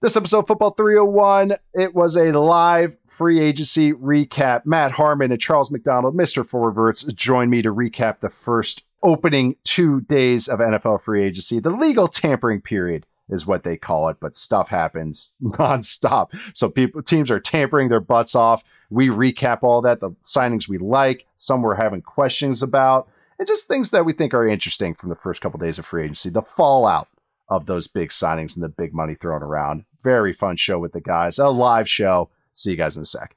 This episode of Football 301, it was a live free agency recap. Matt Harmon and Charles McDonald, Mr. Forverts, joined me to recap the first opening 2 days of NFL free agency. The legal tampering period is what they call it, but stuff happens nonstop. So teams are tampering their butts off. We recap all that, the signings we like, some we're having questions about, and just things that we think are interesting from the first couple days of free agency, the fallout of those big signings and the big money thrown around. Very fun show with the guys, a live show. See you guys in a sec.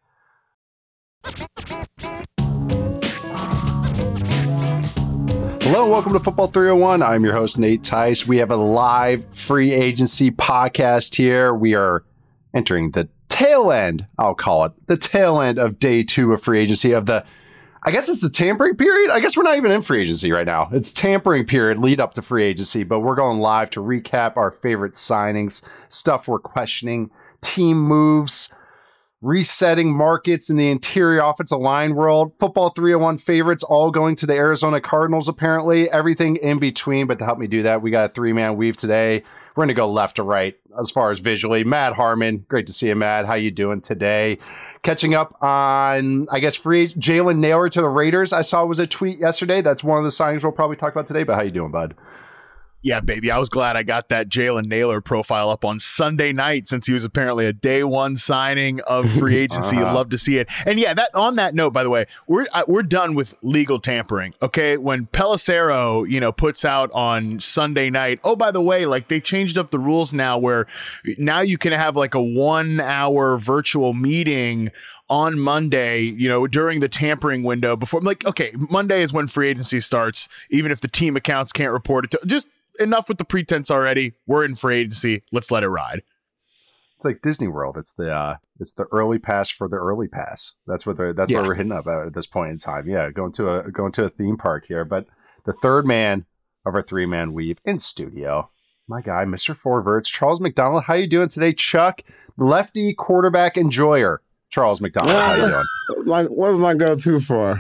Hello and welcome to Football 301. I'm your host, Nate Tice. We have a live free agency podcast here. We are entering the tail end, I'll call it, the tail end of day 2 of free agency of the, I guess it's the tampering period. I guess we're not even in free agency right now. It's tampering period lead up to free agency, but we're going live to recap our favorite signings, stuff we're questioning, team moves, resetting markets in the interior offensive line world, Football 301 favorites all going to the Arizona Cardinals, apparently, everything in between. But to help me do that, we got a 3-man weave today. We're going to go left to right as far as visually. Matt Harmon, great to see you, Matt. How you doing today? Catching up on, I guess, free Jalen Nailor to the Raiders. I saw was a tweet yesterday. That's one of the signings we'll probably talk about today. But how you doing, bud? Yeah, baby. I was glad I got that Jalen Nailor profile up on Sunday night since he was apparently a day 1 signing of free agency. Love to see it. And yeah, that on that note, by the way, we're done with legal tampering. Okay, when Pelissero, puts out on Sunday night, oh, by the way, like they changed up the rules now where now you can have like a 1-hour virtual meeting on Monday, during the tampering window before. I'm like, okay, Monday is when free agency starts, even if the team accounts can't report it. Just enough with the pretense already. We're in free agency. Let's let it ride. It's like Disney World. It's the early pass for the early pass. That's what where we're hitting up at this point in time. Yeah, going to a theme park here. But the third man of our 3-man weave in studio, my guy, Mr. Forverts, Charles McDonald. How you doing today, Chuck? Lefty quarterback enjoyer, Charles McDonald. How you doing? Let's not go too far.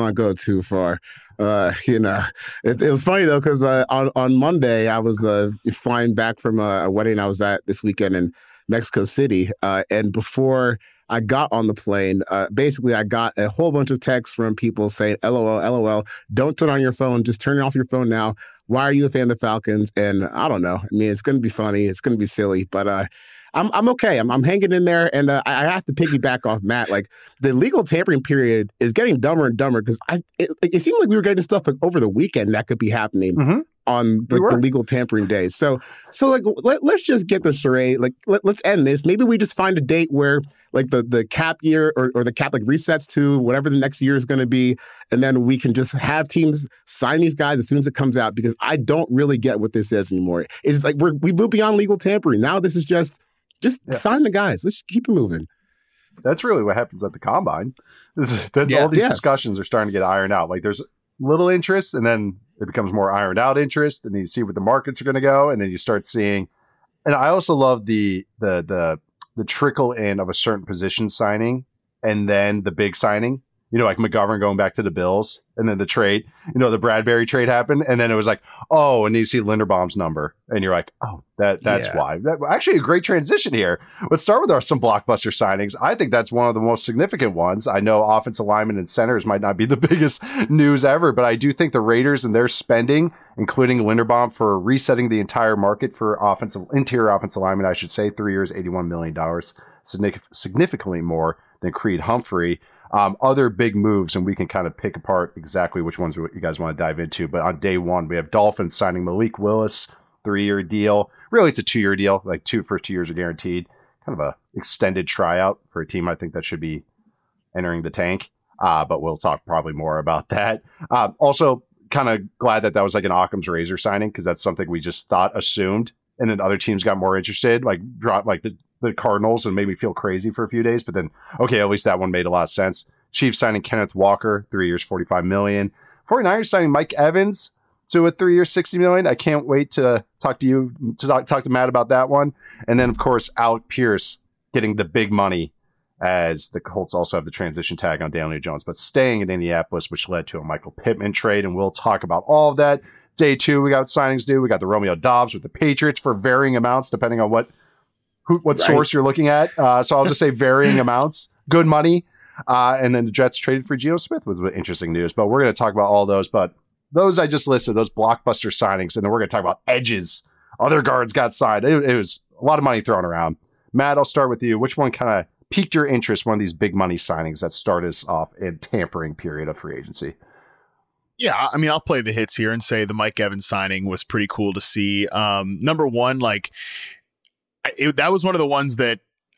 It was funny though, because on Monday I was flying back from a wedding I was at this weekend in Mexico City, and before I got on the plane, basically I got a whole bunch of texts from people saying, LOL, LOL, don't turn on your phone, just turn off your phone now. Why are you a fan of the Falcons? And I don't know. I mean, it's going to be funny. It's going to be silly, but I'm okay. I'm hanging in there, and I have to piggyback off Matt. Like the legal tampering period is getting dumber and dumber because it seemed like we were getting stuff like over the weekend that could be happening on the legal tampering days. So like let's just get the charade. Like let's end this. Maybe we just find a date where like the cap year or the cap like resets to whatever the next year is going to be, and then we can just have teams sign these guys as soon as it comes out, because I don't really get what this is anymore. It's like we moved beyond legal tampering. Now this is just sign the guys. Let's keep it moving. That's really what happens at the combine. All these discussions are starting to get ironed out. Like there's little interest, and then it becomes more ironed out interest, and then you see where the markets are going to go, and then you start seeing. And I also love the trickle in of a certain position signing, and then the big signing. Like McGovern going back to the Bills, and then the trade, the Bradbury trade happened. And then it was like, oh, and you see Linderbaum's number and you're like, oh, that's why. Actually a great transition here. Let's start with some blockbuster signings. I think that's one of the most significant ones. I know offensive linemen and centers might not be the biggest news ever, but I do think the Raiders and their spending, including Linderbaum, for resetting the entire market for interior offensive linemen, I should say, 3 years, $81 million, significantly more than Creed Humphrey. Other big moves, and we can kind of pick apart exactly which ones you guys want to dive into. But on day 1, we have Dolphins signing Malik Willis, 3-year deal. Really, it's a 2-year deal. Like first 2 years are guaranteed. Kind of a extended tryout for a team I think that should be entering the tank. But we'll talk probably more about that. Also, kind of glad that was like an Occam's razor signing, because that's something we just assumed, and then other teams got more interested. Like dropped like the Cardinals and made me feel crazy for a few days, but then okay, at least that one made a lot of sense. Chiefs signing Kenneth Walker, 3 years, $45 million. 49ers signing Mike Evans to a 3 year, $60 million. I can't wait to talk to Matt about that one. And then of course Alec Pierce getting the big money, as the Colts also have the transition tag on Daniel Jones, but staying in Indianapolis, which led to a Michael Pittman trade, and we'll talk about all of that. Day 2, we got signings due. We got the Romeo Dobbs with the Patriots for varying amounts depending on what what source you're looking at. So I'll just say varying amounts, good money. And then the Jets traded for Geno Smith was interesting news, but we're going to talk about all those. But those I just listed, those blockbuster signings, and then we're going to talk about edges. Other guards got signed. It was a lot of money thrown around. Matt, I'll start with you. Which one kind of piqued your interest, one of these big money signings that start us off in tampering period of free agency? Yeah, I mean, I'll play the hits here and say the Mike Evans signing was pretty cool to see. Number one, like that was one of the ones that,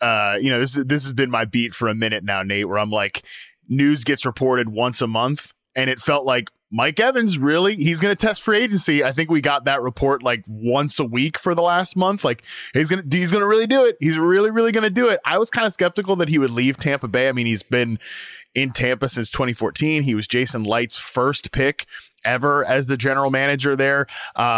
this has been my beat for a minute now, Nate, where I'm like, news gets reported once a month, and it felt like Mike Evans, really? He's going to test free agency. I think we got that report like once a week for the last month. Like he's going to really do it. He's really, really going to do it. I was kind of skeptical that he would leave Tampa Bay. I mean, he's been in Tampa since 2014. He was Jason Light's first pick ever as the general manager there.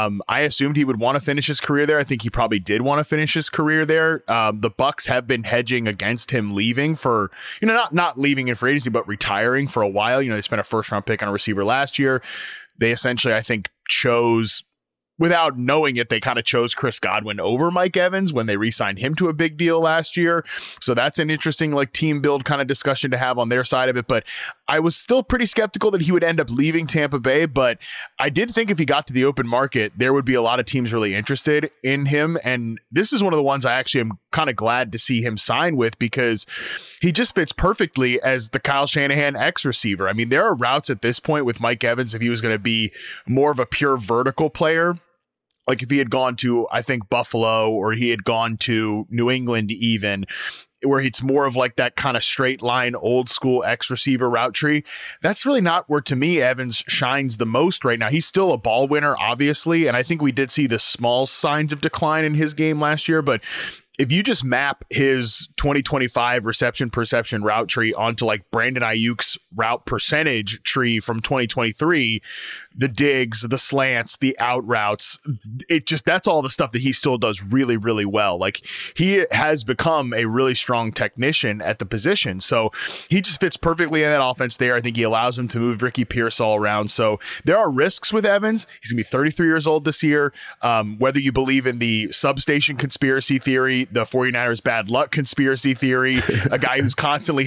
I assumed he would want to finish his career there. I think he probably did want to finish his career there. The Bucs have been hedging against him leaving for, not leaving in free agency, but retiring for a while. They spent a first round pick on a receiver last year. They essentially, I think, chose, without knowing it, they kind of chose Chris Godwin over Mike Evans when they re-signed him to a big deal last year. So that's an interesting team build kind of discussion to have on their side of it. But I was still pretty skeptical that he would end up leaving Tampa Bay. But I did think if he got to the open market, there would be a lot of teams really interested in him. And this is one of the ones I actually am kind of glad to see him sign with, because he just fits perfectly as the Kyle Shanahan X receiver. I mean, there are routes at this point with Mike Evans, if he was going to be more of a pure vertical player, like if he had gone to, I think, Buffalo, or he had gone to New England even, where it's more of like that kind of straight line, old school X receiver route tree. That's really not where, to me, Evans shines the most right now. He's still a ball winner, obviously. And I think we did see the small signs of decline in his game last year, but if you just map his 2025 reception perception route tree onto like Brandon Ayuk's route percentage tree from 2023, the digs, the slants, the out routes, that's all the stuff that he still does really, really well. Like he has become a really strong technician at the position. So he just fits perfectly in that offense there. I think he allows him to move Ricky Pearsall around. So there are risks with Evans. He's gonna be 33 years old this year. Whether you believe in the substation conspiracy theory, the 49ers bad luck conspiracy theory, a guy who's constantly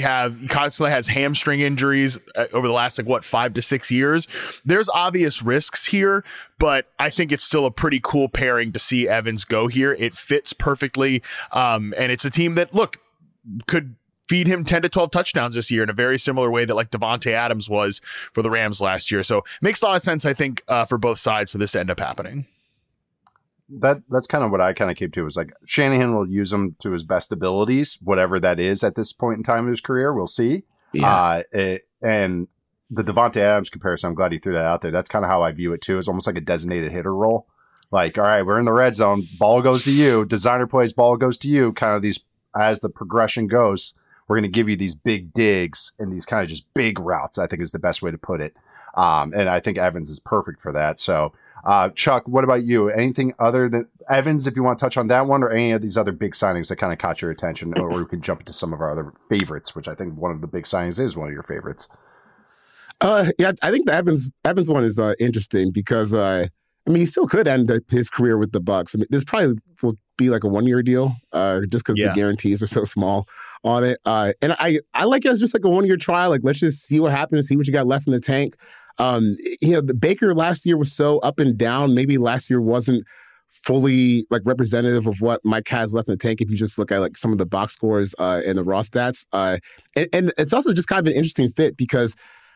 has hamstring injuries over the last 5 to 6 years. There's obvious risks here, but I think it's still a pretty cool pairing to see Evans go here. It fits perfectly. And it's a team that could feed him 10 to 12 touchdowns this year in a very similar way that like Davante Adams was for the Rams last year. So makes a lot of sense, I think, for both sides for this to end up happening. That's kind of what I kind of came to, was like Shanahan will use him to his best abilities, whatever that is at this point in time in his career. We'll see. Yeah. And the Davante Adams comparison, I'm glad he threw that out there. That's kind of how I view it too. It's almost like a designated hitter role. Like, all right, we're in the red zone, ball goes to you, designer plays, ball goes to you, kind of these, as the progression goes, we're going to give you these big digs and these kind of just big routes, I think is the best way to put it. And I think Evans is perfect for that. So, Chuck, what about you? Anything other than Evans, if you want to touch on that one, or any of these other big signings that kind of caught your attention, or we can jump into some of our other favorites, which I think one of the big signings is one of your favorites. Yeah, I think the Evans one is interesting because he still could end his career with the Bucs. I mean, this probably will be like a 1-year deal, just because the guarantees are so small on it. And I like it as just like a 1-year trial. Like, let's just see what happens, see what you got left in the tank. The Baker last year was so up and down. Maybe last year wasn't fully like representative of what Mike has left in the tank if you just look at like some of the box scores and the raw stats. And it's also just kind of an interesting fit because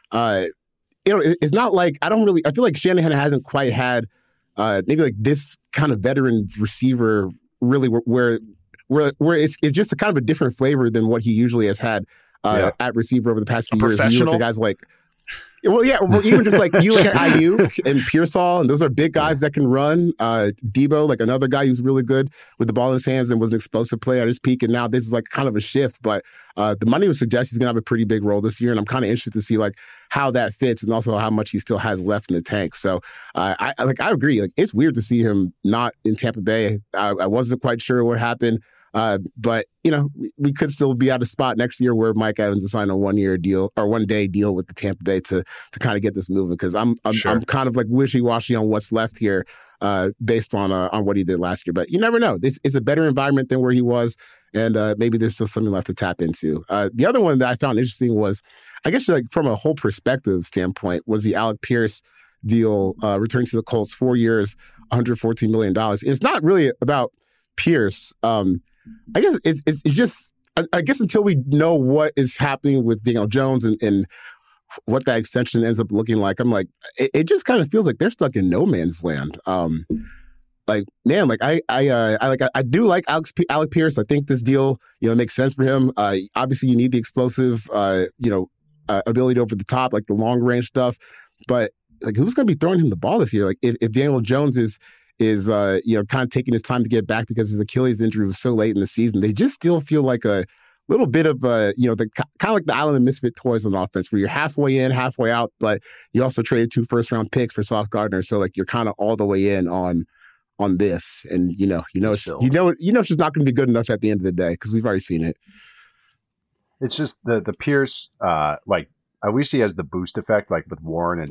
it's not like I feel like Shanahan hasn't quite had maybe like this kind of veteran receiver really where it's just a kind of a different flavor than what he usually has had at receiver over the past few years. You look at guys like, well, yeah, or even just like you look at Ayuk and Pearsall, and those are big guys that can run. Debo, like another guy who's really good with the ball in his hands and was an explosive player at his peak, and now this is like kind of a shift. But the money would suggest he's going to have a pretty big role this year, and I'm kind of interested to see like how that fits and also how much he still has left in the tank. So I agree. Like, it's weird to see him not in Tampa Bay. I wasn't quite sure what happened. But, we could still be at a spot next year where Mike Evans will sign a 1-year deal or 1-day deal with the Tampa Bay to kind of get this moving. Because I'm kind of like wishy-washy on what's left here. based on what he did last year. But you never know. It's a better environment than where he was, and maybe there's still something left to tap into. The other one that I found interesting was, I guess like from a whole perspective standpoint, was the Alec Pierce deal, returning to the Colts, 4 years, $114 million. It's not really about Pierce. I guess it's just, I guess until we know what is happening with Daniel Jones and what that extension ends up looking like, I'm like, it just kind of feels like they're stuck in no man's land. Like, man, like I do like Alec Pierce. I think this deal, makes sense for him. Obviously, you need the explosive, ability over the top, like the long range stuff. But like, who's going to be throwing him the ball this year? Like, if Daniel Jones is kind of taking his time to get back because his Achilles injury was so late in the season, they just still feel like a little bit of the kind of like the Island of Misfit Toys on offense, where you're halfway in, halfway out, but you also traded 2 first-round picks for Sauce Gardner, so like you're kind of all the way in on this, and it's just not going to be good enough at the end of the day because we've already seen it. It's just the Pierce, like at least he has the boost effect, like with Warren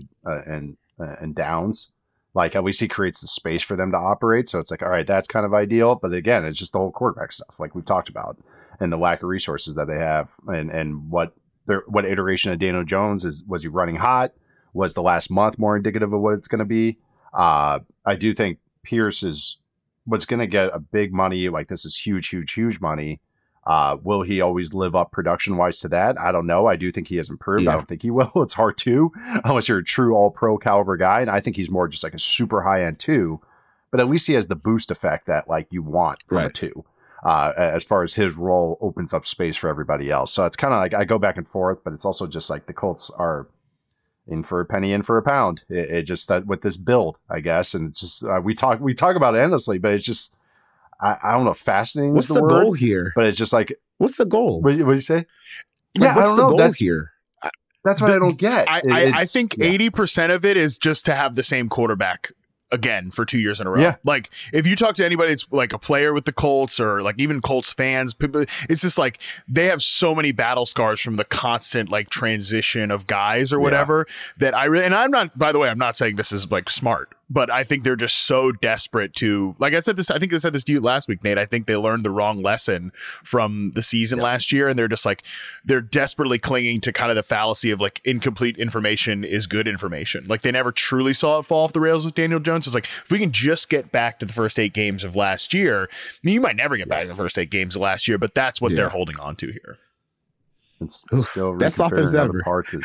and Downs. Like at least he creates the space for them to operate. So it's like, all right, that's kind of ideal. But again, it's just the whole quarterback stuff, like we've talked about, and the lack of resources that they have, and what iteration of Daniel Jones was he running hot? Was the last month more indicative of what it's going to be? I do think Pierce was going to get a big money. Like this is huge money. Will he always live up production wise to that? I don't know. I do think he has improved. Yeah. I don't think he will. It's hard to, unless you're a true all pro caliber guy. And I think he's more just like a super high end 2, but at least he has the boost effect that like you want from a 2. As far as his role opens up space for everybody else. So it's kind of like I go back and forth, but it's also just like the Colts are in for a penny, in for a pound. It just that with this build, I guess. And it's just, we talk about it endlessly, but it's just, I don't know. Fascinating. What's the word, goal here? But it's just like, what's the goal? What do you say? Like, yeah, I don't know. That's here. That's what I don't get. I think 80% of it is just to have the same quarterback again for 2 years in a row. Yeah. Like if you talk to anybody, it's like a player with the Colts or like even Colts fans, people, it's just like they have so many battle scars from the constant like transition of guys or whatever that and I'm not, by the way, I'm not saying this is like smart, but I think they're just so desperate to, like I said this to you last week, Nate. I think they learned the wrong lesson from the season last year. And they're just like, they're desperately clinging to kind of the fallacy of like incomplete information is good information. Like they never truly saw it fall off the rails with Daniel Jones. It's like, if we can just get back to the first 8 games of last year, I mean, you might never get back to the first 8 games of last year, but that's what they're holding on to here. It's still best offense ever. Parts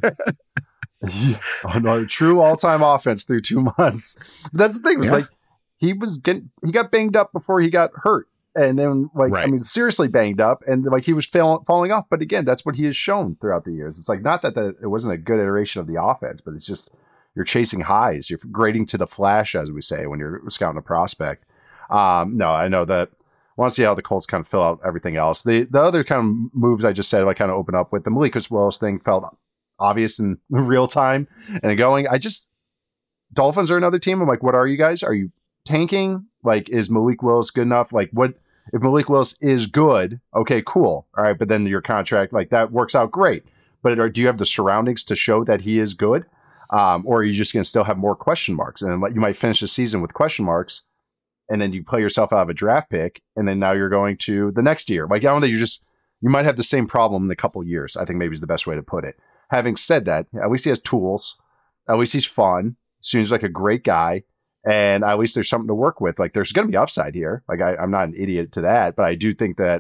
true all-time offense through 2 months. But that's the thing. Was like he got banged up before he got hurt, and then I mean, seriously banged up, and like he was falling off. But again, that's what he has shown throughout the years. It's like not that it wasn't a good iteration of the offense, but it's just you're chasing highs. You're grading to the flash, as we say when you're scouting a prospect. No, I know that. I want to see how the Colts kind of fill out everything else. The other kind of moves I just said, I kind of open up with the Malik Willis thing felt obvious in real time and going. Dolphins are another team. I'm like, what are you guys? Are you tanking? Like, is Malik Willis good enough? Like, what if Malik Willis is good? Okay, cool. All right, but then your contract, like that works out great. But do you have the surroundings to show that he is good? Or are you just going to still have more question marks? And you might finish the season with question marks, and then you play yourself out of a draft pick, and then now you're going to the next year. Like, I don't think you might have the same problem in a couple years, I think maybe is the best way to put it. Having said that, at least he has tools. At least he's fun. Seems like a great guy. And at least there's something to work with. Like, there's going to be upside here. Like, I'm not an idiot to that, but I do think that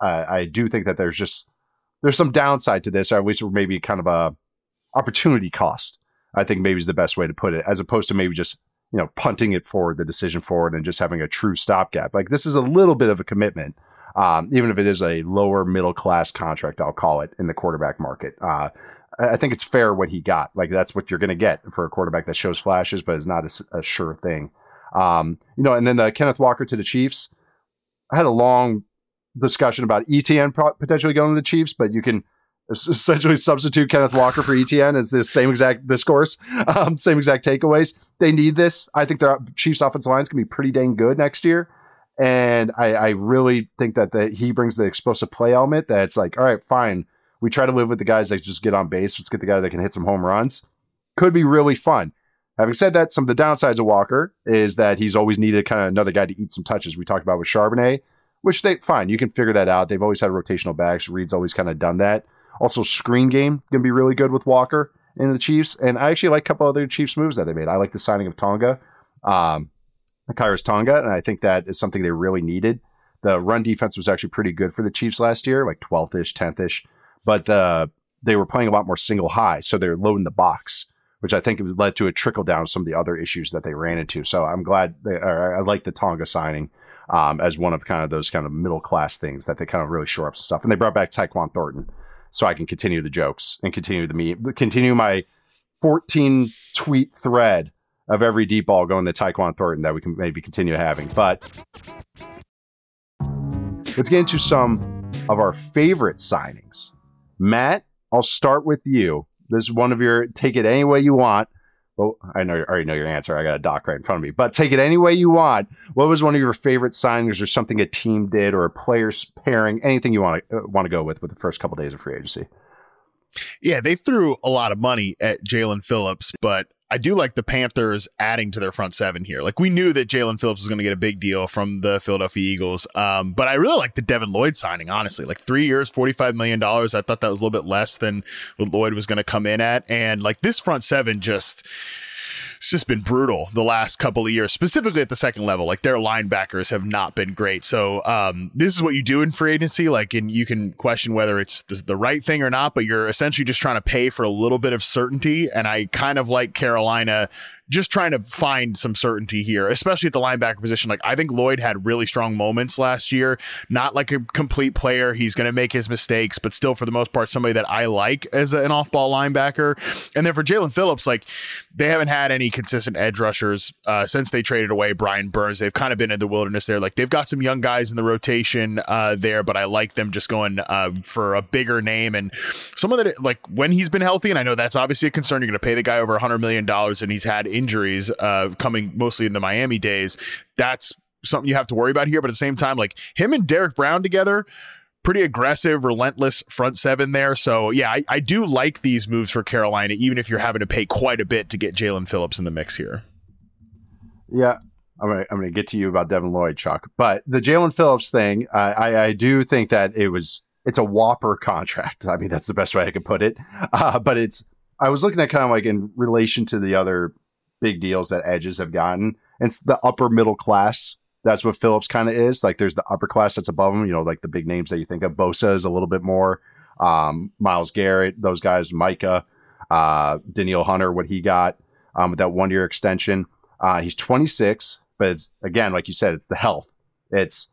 there's some downside to this, or at least maybe kind of a opportunity cost, I think maybe is the best way to put it, as opposed to maybe just, punting it forward, the decision forward, and just having a true stopgap. Like, this is a little bit of a commitment, even if it is a lower middle class contract, I'll call it, in the quarterback market. I think it's fair what he got. Like, that's what you're going to get for a quarterback that shows flashes, but is not a sure thing. And then Kenneth Walker to the Chiefs. I had a long discussion about ETN potentially going to the Chiefs, but you can essentially substitute Kenneth Walker for ETN as the same exact discourse, same exact takeaways. They need this. I think their Chiefs offensive line is going to be pretty dang good next year. And I really think that he brings the explosive play element that it's like, all right, fine. We try to live with the guys that just get on base. Let's get the guy that can hit some home runs. Could be really fun. Having said that, some of the downsides of Walker is that he's always needed kind of another guy to eat some touches. We talked about with Charbonnet, which fine, you can figure that out. They've always had rotational backs. Reed's always kind of done that. Also, screen game going to be really good with Walker in the Chiefs. And I actually like a couple other Chiefs moves that they made. I like the signing of Tonga, Khyiris Tonga, and I think that is something they really needed. The run defense was actually pretty good for the Chiefs last year, like 12th-ish, 10th-ish. But they were playing a lot more single high, so they're loading the box, which I think led to a trickle down some of the other issues that they ran into. So I'm glad I like the Tonga signing as one of kind of those kind of middle class things that they kind of really shore up some stuff. And they brought back Tyquan Thornton, so I can continue the jokes and continue my 14 tweet thread of every deep ball going to Tyquan Thornton that we can maybe continue having. But let's get into some of our favorite signings. Matt, I'll start with you. This is one of your take it any way you want. Well, I already know your answer. I got a doc right in front of me, but take it any way you want. What was one of your favorite signings, or something a team did, or a player's pairing? Anything you want to go with the first couple days of free agency? Yeah, they threw a lot of money at Jaelan Phillips, but I do like the Panthers adding to their front seven here. Like, we knew that Jaelan Phillips was going to get a big deal from the Philadelphia Eagles. But I really like the Devin Lloyd signing, honestly. Like, 3 years, $45 million. I thought that was a little bit less than what Lloyd was going to come in at. And like, this front seven it's just been brutal the last couple of years, specifically at the second level. Like, their linebackers have not been great. So this is what you do in free agency. Like, and you can question whether it's the right thing or not, but you're essentially just trying to pay for a little bit of certainty. And I kind of like Carolina just trying to find some certainty here, especially at the linebacker position. Like, I think Lloyd had really strong moments last year, not like a complete player. He's going to make his mistakes, but still, for the most part, somebody that I like as an off-ball linebacker. And then for Jaelan Phillips, like, they haven't had any consistent edge rushers since they traded away Brian Burns. They've kind of been in the wilderness there. Like, they've got some young guys in the rotation there, but I like them just going for a bigger name. And some of that, like, when he's been healthy, and I know that's obviously a concern, you're going to pay the guy over $100 million, and he's had injuries coming mostly in the Miami days. That's something you have to worry about here. But at the same time, like, him and Derek Brown together, pretty aggressive, relentless front seven there. So yeah, I do like these moves for Carolina, even if you're having to pay quite a bit to get Jaelan Phillips in the mix here. Yeah, I'm gonna get to you about Devin Lloyd, Chuck. But the Jaelan Phillips thing, I do think that it's a whopper contract. I mean, that's the best way I could put it. But I was looking at kind of like in relation to the other big deals that edges have gotten. It's the upper middle class. That's what Phillips kind of is. Like, there's the upper class that's above him, like the big names that you think of. Bosa is a little bit more. Myles Garrett, those guys, Micah, Danielle Hunter, what he got with that 1 year extension. He's 26, but it's, again, like you said, it's the health. It's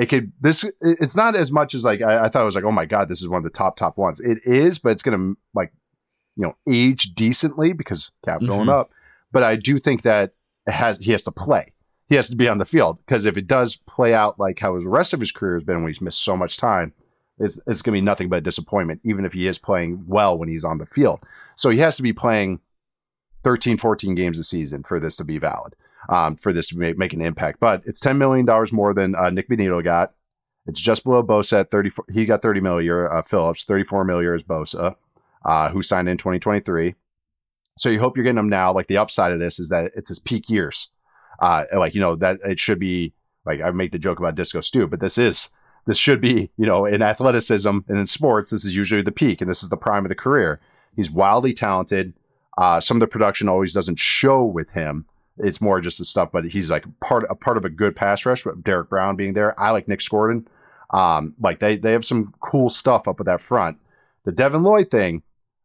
not as much as like, I thought it was like, oh my God, this is one of the top ones. It is, but it's going to like, age decently because cap going up. But I do think that he has to play. He has to be on the field, because if it does play out like how his rest of his career has been when he's missed so much time, it's going to be nothing but a disappointment, even if he is playing well when he's on the field. So he has to be playing 13, 14 games a season for this to be valid, for this to make an impact. But it's $10 million more than Nick Bonitto got. It's just below Bosa at 34. He got $30 million a year. Phillips, $34 million a year is Bosa, who signed in 2023. So you hope you're getting him now. Like, the upside of this is that it's his peak years. That it should be like, I make the joke about Disco Stew, but this should be, in athleticism and in sports, this is usually the peak, and this is the prime of the career. He's wildly talented. Some of the production always doesn't show with him. It's more just the stuff, but he's like part of a good pass rush, with Derek Brown being there. I like Nick Scordon. They have some cool stuff up at that front. The Devin Lloyd thing,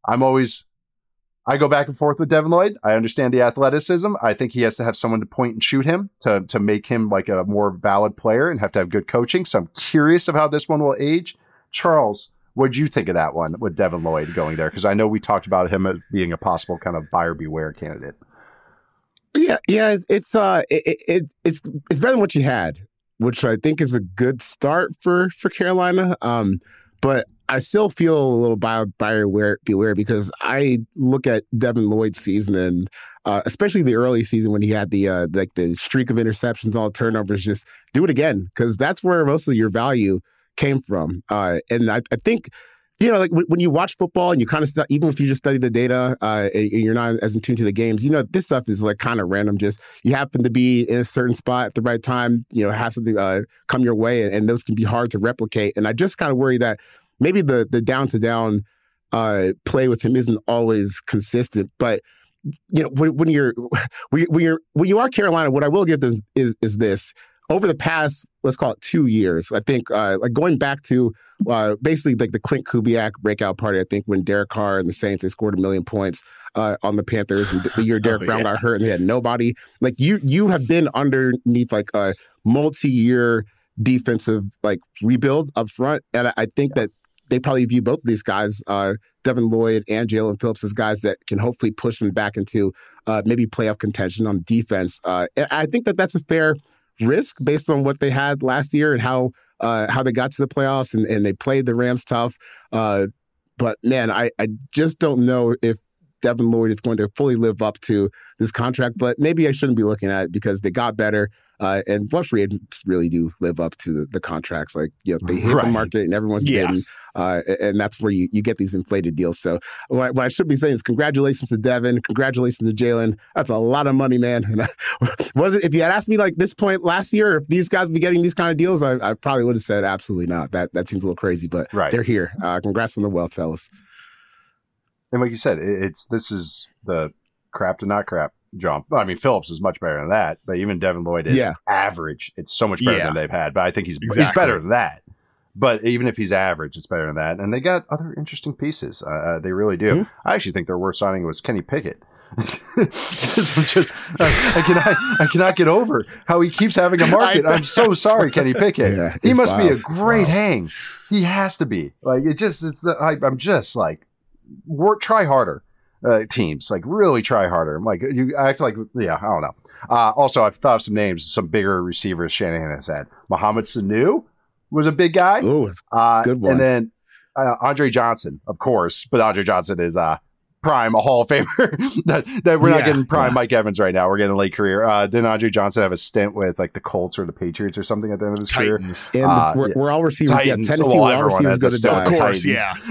I go back and forth with Devin Lloyd. I understand the athleticism. I think he has to have someone to point and shoot him to make him like a more valid player, and have to have good coaching. So I'm curious of how this one will age. Charles, what did you think of that one with Devin Lloyd going there? Because I know we talked about him as being a possible kind of buyer beware candidate. Yeah, it's better than what you had, which I think is a good start for Carolina. But I still feel a little buyer beware, because I look at Devin Lloyd's season, and especially the early season when he had the streak of interceptions, all turnovers. Just do it again, because that's where most of your value came from. And I think like when you watch football and you kind of even if you just study the data and you're not as in tune to the games, this stuff is like kind of random. Just you happen to be in a certain spot at the right time, have something come your way, and those can be hard to replicate. And I just kind of worry that maybe the down to down play with him isn't always consistent. But when you are Carolina, what I will give is this. Over the past, let's call it 2 years, I think, like going back to basically like the Clint Kubiak breakout party, I think when Derek Carr and the Saints, they scored 1 million points on the Panthers. And the year Derek Brown got hurt and they had nobody. Like you have been underneath like a multi-year defensive like rebuild up front. And I think that they probably view both of these guys, Devin Lloyd and Jaelan Phillips, as guys that can hopefully push them back into maybe playoff contention on defense. And I think that that's a fair risk based on what they had last year and how they got to the playoffs and they played the Rams tough. But man, I just don't know if Devin Lloyd is going to fully live up to this contract, but maybe I shouldn't be looking at it because they got better. And what free agents really do live up to the contracts. Like, they hit the market and everyone's bidding. And that's where you get these inflated deals. So what I should be saying is congratulations to Devin. Congratulations to Jaelan. That's a lot of money, man. And if you had asked me like this point last year, if these guys would be getting these kind of deals, I probably would have said absolutely not. That seems a little crazy, but they're here. Congrats on the wealth, fellas. And like you said, this is the crap to not crap jump. I mean, Phillips is much better than that, but even Devin Lloyd is average. It's so much better than they've had, but I think he's better than that. But even if he's average, it's better than that. And they got other interesting pieces. They really do. Mm-hmm. I actually think their worst signing was Kenny Pickett. I cannot get over how he keeps having a market. I'm so sorry, Kenny Pickett. Yeah, he must be a great hang. He has to be. Like I'm just like, try harder. Teams like really try harder. I'm like, you act like, I don't know. Also, I've thought of some names, some bigger receivers Shanahan has had. Mohamed Sanu was a big guy. Oh, good one. And then Andre Johnson, of course, but Andre Johnson is prime, a Hall of Famer. that we're not getting prime Mike Evans right now. We're getting a late career. Didn't Andre Johnson have a stint with like the Colts or the Patriots or something at the end of his Titans. career? And we're all receivers. Titans. Yeah, Tennessee, well, everyone has a stint. Of course,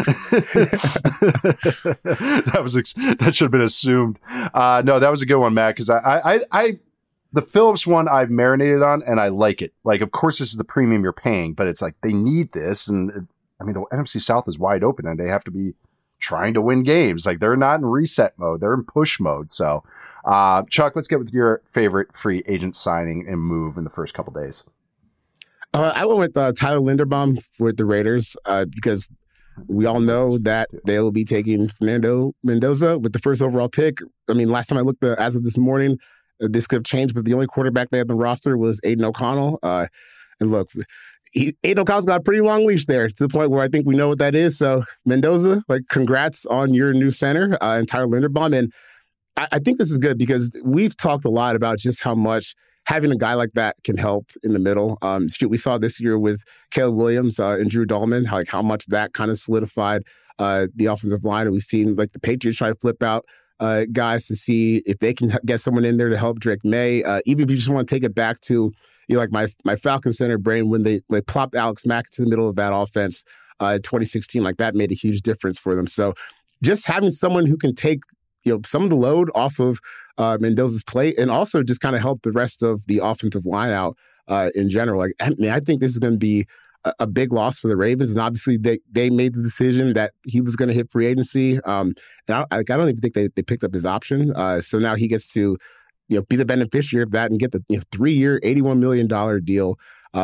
that should have been assumed. No, that was a good one, Matt, because I the Phillips one I've marinated on and I like it. Like, of course, this is the premium you're paying, but it's like they need this. And I mean, the NFC South is wide open and they have to be trying to win games. Like, they're not in reset mode, they're in push mode. So, Chuck, let's get with your favorite free agent signing and move in the first couple days. I went with Tyler Linderbaum with the Raiders because we all know that they will be taking Fernando Mendoza with the first overall pick. I mean, last time I looked, as of this morning, this could have changed, but the only quarterback they had on the roster was Aiden O'Connell. And look, Aiden O'Connell's got a pretty long leash there to the point where I think we know what that is. So Mendoza, like, congrats on your new center and Tyler Linderbaum. And I think this is good because we've talked a lot about just how much having a guy like that can help in the middle. We saw this year with Caleb Williams and Drew Dahlman, how much that kind of solidified the offensive line. And we've seen like the Patriots try to flip out guys to see if they can get someone in there to help Drake May. Even if you just want to take it back to, like my Falcon center brain, when they plopped Alex Mack to the middle of that offense in 2016, like that made a huge difference for them. So just having someone who can take, some of the load off of Mendoza's plate and also just kind of help the rest of the offensive line out in general. Like, I think this is going to be a big loss for the Ravens. And obviously they made the decision that he was going to hit free agency. And I don't even think they picked up his option. So now he gets to, be the beneficiary of that and get the 3-year, $81 million deal.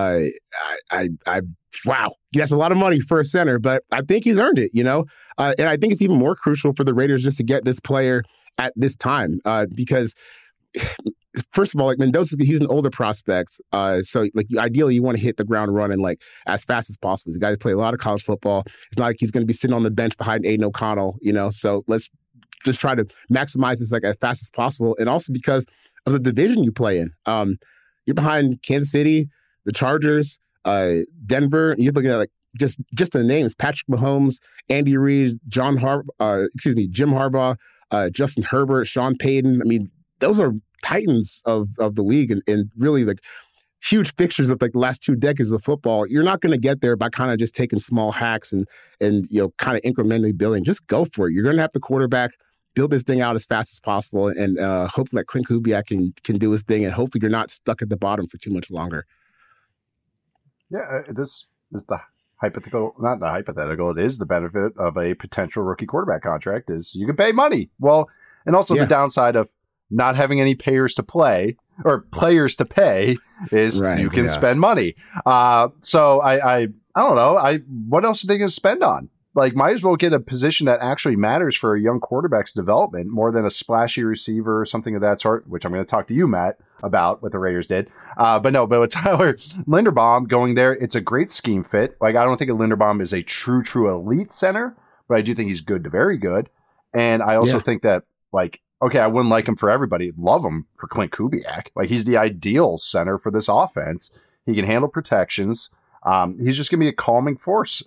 Wow, that's a lot of money for a center, but I think he's earned it, and I think it's even more crucial for the Raiders just to get this player at this time because first of all, like Mendoza, he's an older prospect. So like ideally you want to hit the ground running like as fast as possible. He's a guy who played a lot of college football. It's not like he's going to be sitting on the bench behind Aiden O'Connell, so let's just try to maximize this like as fast as possible. And also because of the division you play in. You're behind Kansas City, the Chargers, Denver. You're looking at like just the names: Patrick Mahomes, Andy Reid, Jim Harbaugh, Justin Herbert, Sean Payton. I mean, those are titans of the league, and really like huge fixtures of like the last 2 decades of football, you're not going to get there by kind of just taking small hacks and kind of incrementally building. Just go for it. You're going to have the quarterback build this thing out as fast as possible, and hopefully that Klint Kubiak can do his thing, and hopefully you're not stuck at the bottom for too much longer. Yeah, this is the hypothetical, not the hypothetical. It is the benefit of a potential rookie quarterback contract is you can pay money. Well, and also the downside of not having any players to play or players to pay is you can spend money. So I don't know. What else are they going to spend on? Like, might as well get a position that actually matters for a young quarterback's development more than a splashy receiver or something of that sort, which I'm going to talk to you, Matt, about what the Raiders did. But with Tyler Linderbaum going there, it's a great scheme fit. Like, I don't think Linderbaum is a true elite center, but I do think he's good to very good. And I also think that, like, okay, I wouldn't like him for everybody. Love him for Klint Kubiak. Like, he's the ideal center for this offense. He can handle protections. He's just going to be a calming force.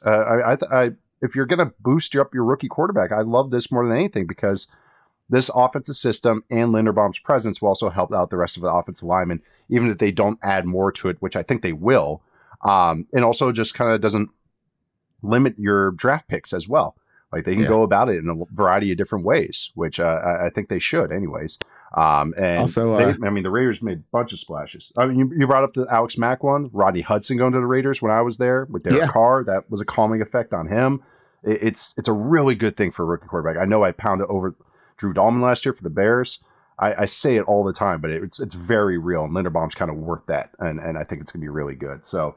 If you're going to boost up your rookie quarterback, I love this more than anything because this offensive system and Linderbaum's presence will also help out the rest of the offensive linemen, even if they don't add more to it, which I think they will. And also just kind of doesn't limit your draft picks as well. Like, they can go about it in a variety of different ways, which I think they should anyways. And also, the Raiders made a bunch of splashes. I mean, you brought up the Alex Mack one, Rodney Hudson going to the Raiders when I was there with Derek Carr. That was a calming effect on him. It's a really good thing for a rookie quarterback. I know I pounded over Drew Dahlman last year for the Bears. I say it all the time, but it's very real, and Linderbaum's kind of worth that, and I think it's going to be really good. So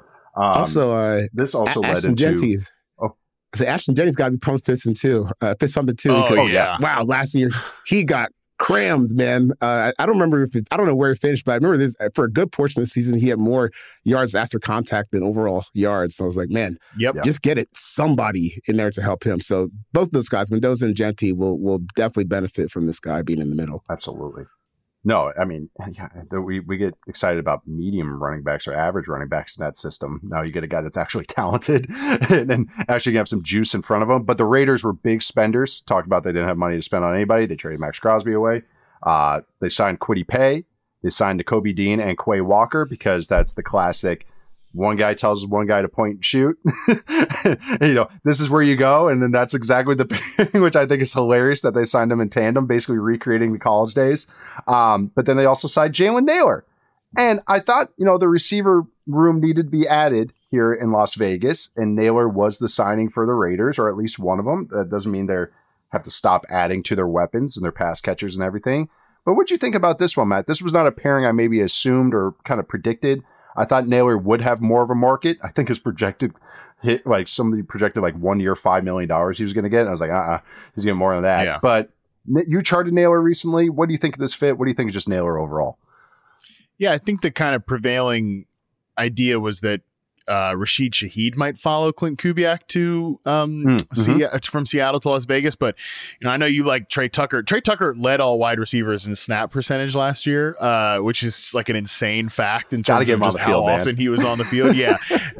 this also led into Ashton Jennings got to be fist pumping too. Wow, last year he got crammed, man. I don't remember I don't know where he finished, but I remember this for a good portion of the season, he had more yards after contact than overall yards. So I was like, man, just get somebody in there to help him. So both of those guys, Mendoza and Genty, will definitely benefit from this guy being in the middle. Absolutely. No, I mean, we get excited about medium running backs or average running backs in that system. Now you get a guy that's actually talented and then actually have some juice in front of him. But the Raiders were big spenders. Talked about they didn't have money to spend on anybody. They traded Max Crosby away. They signed Kwity Paye. They signed Nakobe Dean and Quay Walker because that's the classic. One guy tells one guy to point and shoot. This is where you go. And then that's exactly the pairing, which I think is hilarious that they signed them in tandem, basically recreating the college days. But then they also signed Jalen Nailor. And I thought, the receiver room needed to be added here in Las Vegas. And Nailor was the signing for the Raiders, or at least one of them. That doesn't mean they have to stop adding to their weapons and their pass catchers and everything. But what'd you think about this one, Matt? This was not a pairing I maybe assumed or kind of predicted. I thought Nailor would have more of a market. I think his projected hit, like somebody projected like 1 year, $5 million he was going to get. And I was like, he's getting more than that. Yeah. But you charted Nailor recently. What do you think of this fit? What do you think of just Nailor overall? Yeah, I think the kind of prevailing idea was that Rashid Shaheed might follow Klint Kubiak to from Seattle to Las Vegas, but I know you like Trey Tucker. Trey Tucker led all wide receivers in snap percentage last year, which is like an insane fact in terms of just how often he was on the field. Yeah,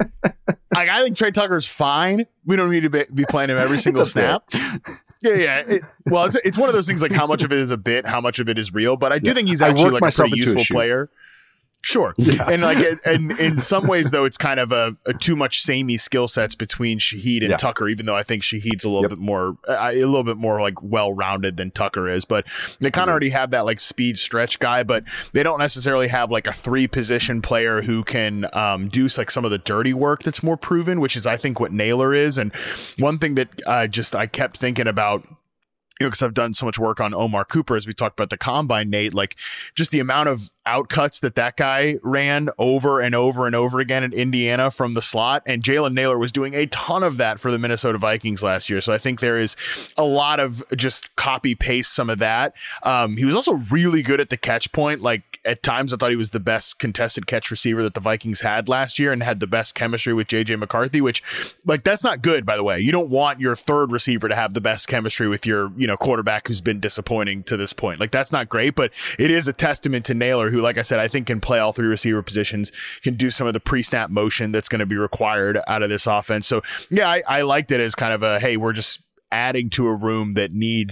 I think Trey Tucker's fine. We don't need to be playing him every single snap. Yeah. It's one of those things like how much of it is a bit, how much of it is real. But I do think he's actually like a pretty useful player. Sure. Yeah. And in some ways, though, it's kind of a too much samey skill sets between Shaheed and Tucker, even though I think Shaheed's a little bit more like well-rounded than Tucker is. But they kind of already have that like speed stretch guy, but they don't necessarily have like a 3-position player who can do like some of the dirty work that's more proven, which is I think what Nailor is. And one thing that I kept thinking about, because I've done so much work on Omar Cooper as we talked about the combine, Nate, like just the amount of outcuts that guy ran over and over and over again in Indiana from the slot. And Jalen Nailor was doing a ton of that for the Minnesota Vikings last year. So I think there is a lot of just copy paste some of that. He was also really good at the catch point. Like at times I thought he was the best contested catch receiver that the Vikings had last year and had the best chemistry with JJ McCarthy, which like, that's not good, by the way. You don't want your third receiver to have the best chemistry with your, quarterback who's been disappointing to this point. Like that's not great, but it is a testament to Nailor, who, like I said, I think can play all 3 receiver positions, can do some of the pre-snap motion that's going to be required out of this offense. So yeah, I liked it as kind of a, hey, we're just adding to a room that needs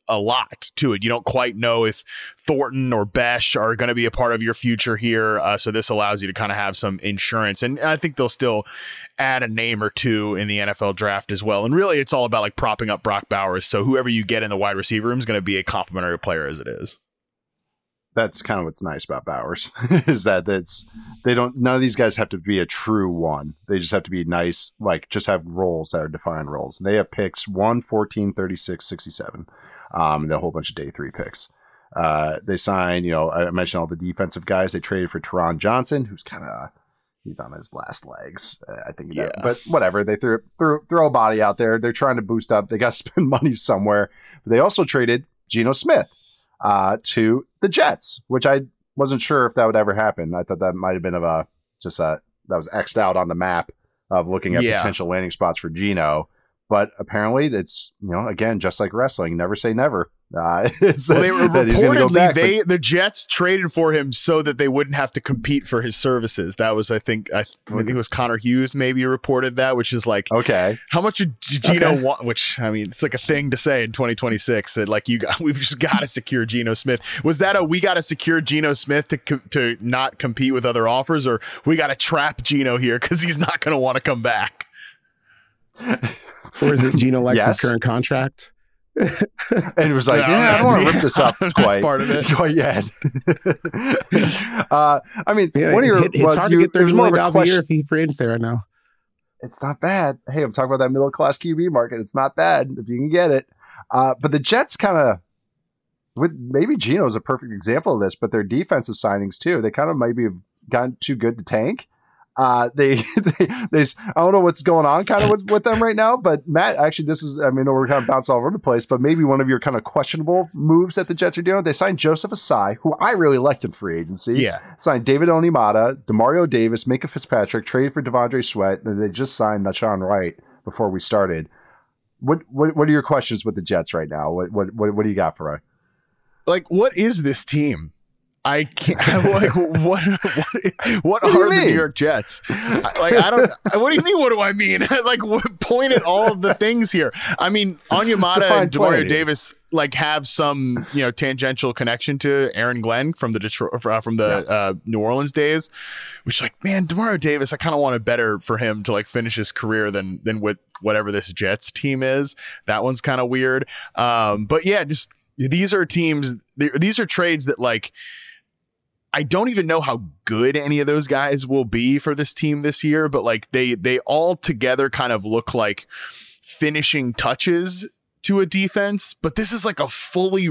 a lot to it. You don't quite know if Thornton or Besh are going to be a part of your future here. So this allows you to kind of have some insurance. And I think they'll still add a name or two in the NFL draft as well. And really, it's all about like propping up Brock Bowers. So whoever you get in the wide receiver room is going to be a complimentary player as it is. That's kind of what's nice about Bowers is that none of these guys have to be a true one. They just have to be nice, like just have roles that are defined roles. They have picks 1, 14, 36, 67, and a whole bunch of day 3 picks. They signed, I mentioned all the defensive guys. They traded for Teron Johnson, who's he's on his last legs, I think. Yeah. But whatever, they threw a body out there. They're trying to boost up. They got to spend money somewhere. But they also traded Geno Smith to the Jets, which I wasn't sure if that would ever happen. I thought that might have been that was X'd out on the map of looking at potential landing spots for Geno. But apparently it's, again, just like wrestling, never say never. They were reportedly the Jets traded for him so that they wouldn't have to compete for his services. That was, I think it was Connor Hughes maybe reported that, which is like, okay, how much did Geno want? Which, I mean, it's like a thing to say in 2026 that like we've just got to secure Geno Smith. Was that we got to secure Geno Smith to not compete with other offers, or we got to trap Geno here because he's not going to want to come back? Or is it Geno likes his current contract? And it was like, I don't want to rip this up quite part of it quite yet. I mean, it's hard to get $30 million a year if he free agency right now. It's not bad. Hey, I'm talking about that middle class QB market. It's not bad if you can get it. But the Jets kind of, maybe Geno's a perfect example of this, but their defensive signings too, they kind of maybe have gotten too good to tank. They I don't know what's going on kind of with them right now, but Matt, actually we're kind of bouncing all over the place, but maybe one of your kind of questionable moves that the Jets are doing, they signed Joseph Asai, who I really liked in free agency. Yeah. Signed David Onyemata, Demario Davis, Minka Fitzpatrick, traded for Devondre Sweat, and they just signed Nashawn Wright before we started. What are your questions with the Jets right now? What do you got for us? Like, what is this team? I can't. Like, what are the New York Jets? I don't. What do you mean? What do I mean? Like, point at all of the things here. I mean, Onyemata and Demario Davis like have some tangential connection to Aaron Glenn from the New Orleans days, which like, man, Demario Davis, I kind of wanted better for him to like finish his career than whatever this Jets team is. That one's kind of weird. But yeah, just these are teams. These are trades that like. I don't even know how good any of those guys will be for this team this year, but like they all together kind of look like finishing touches to a defense, but this is like a fully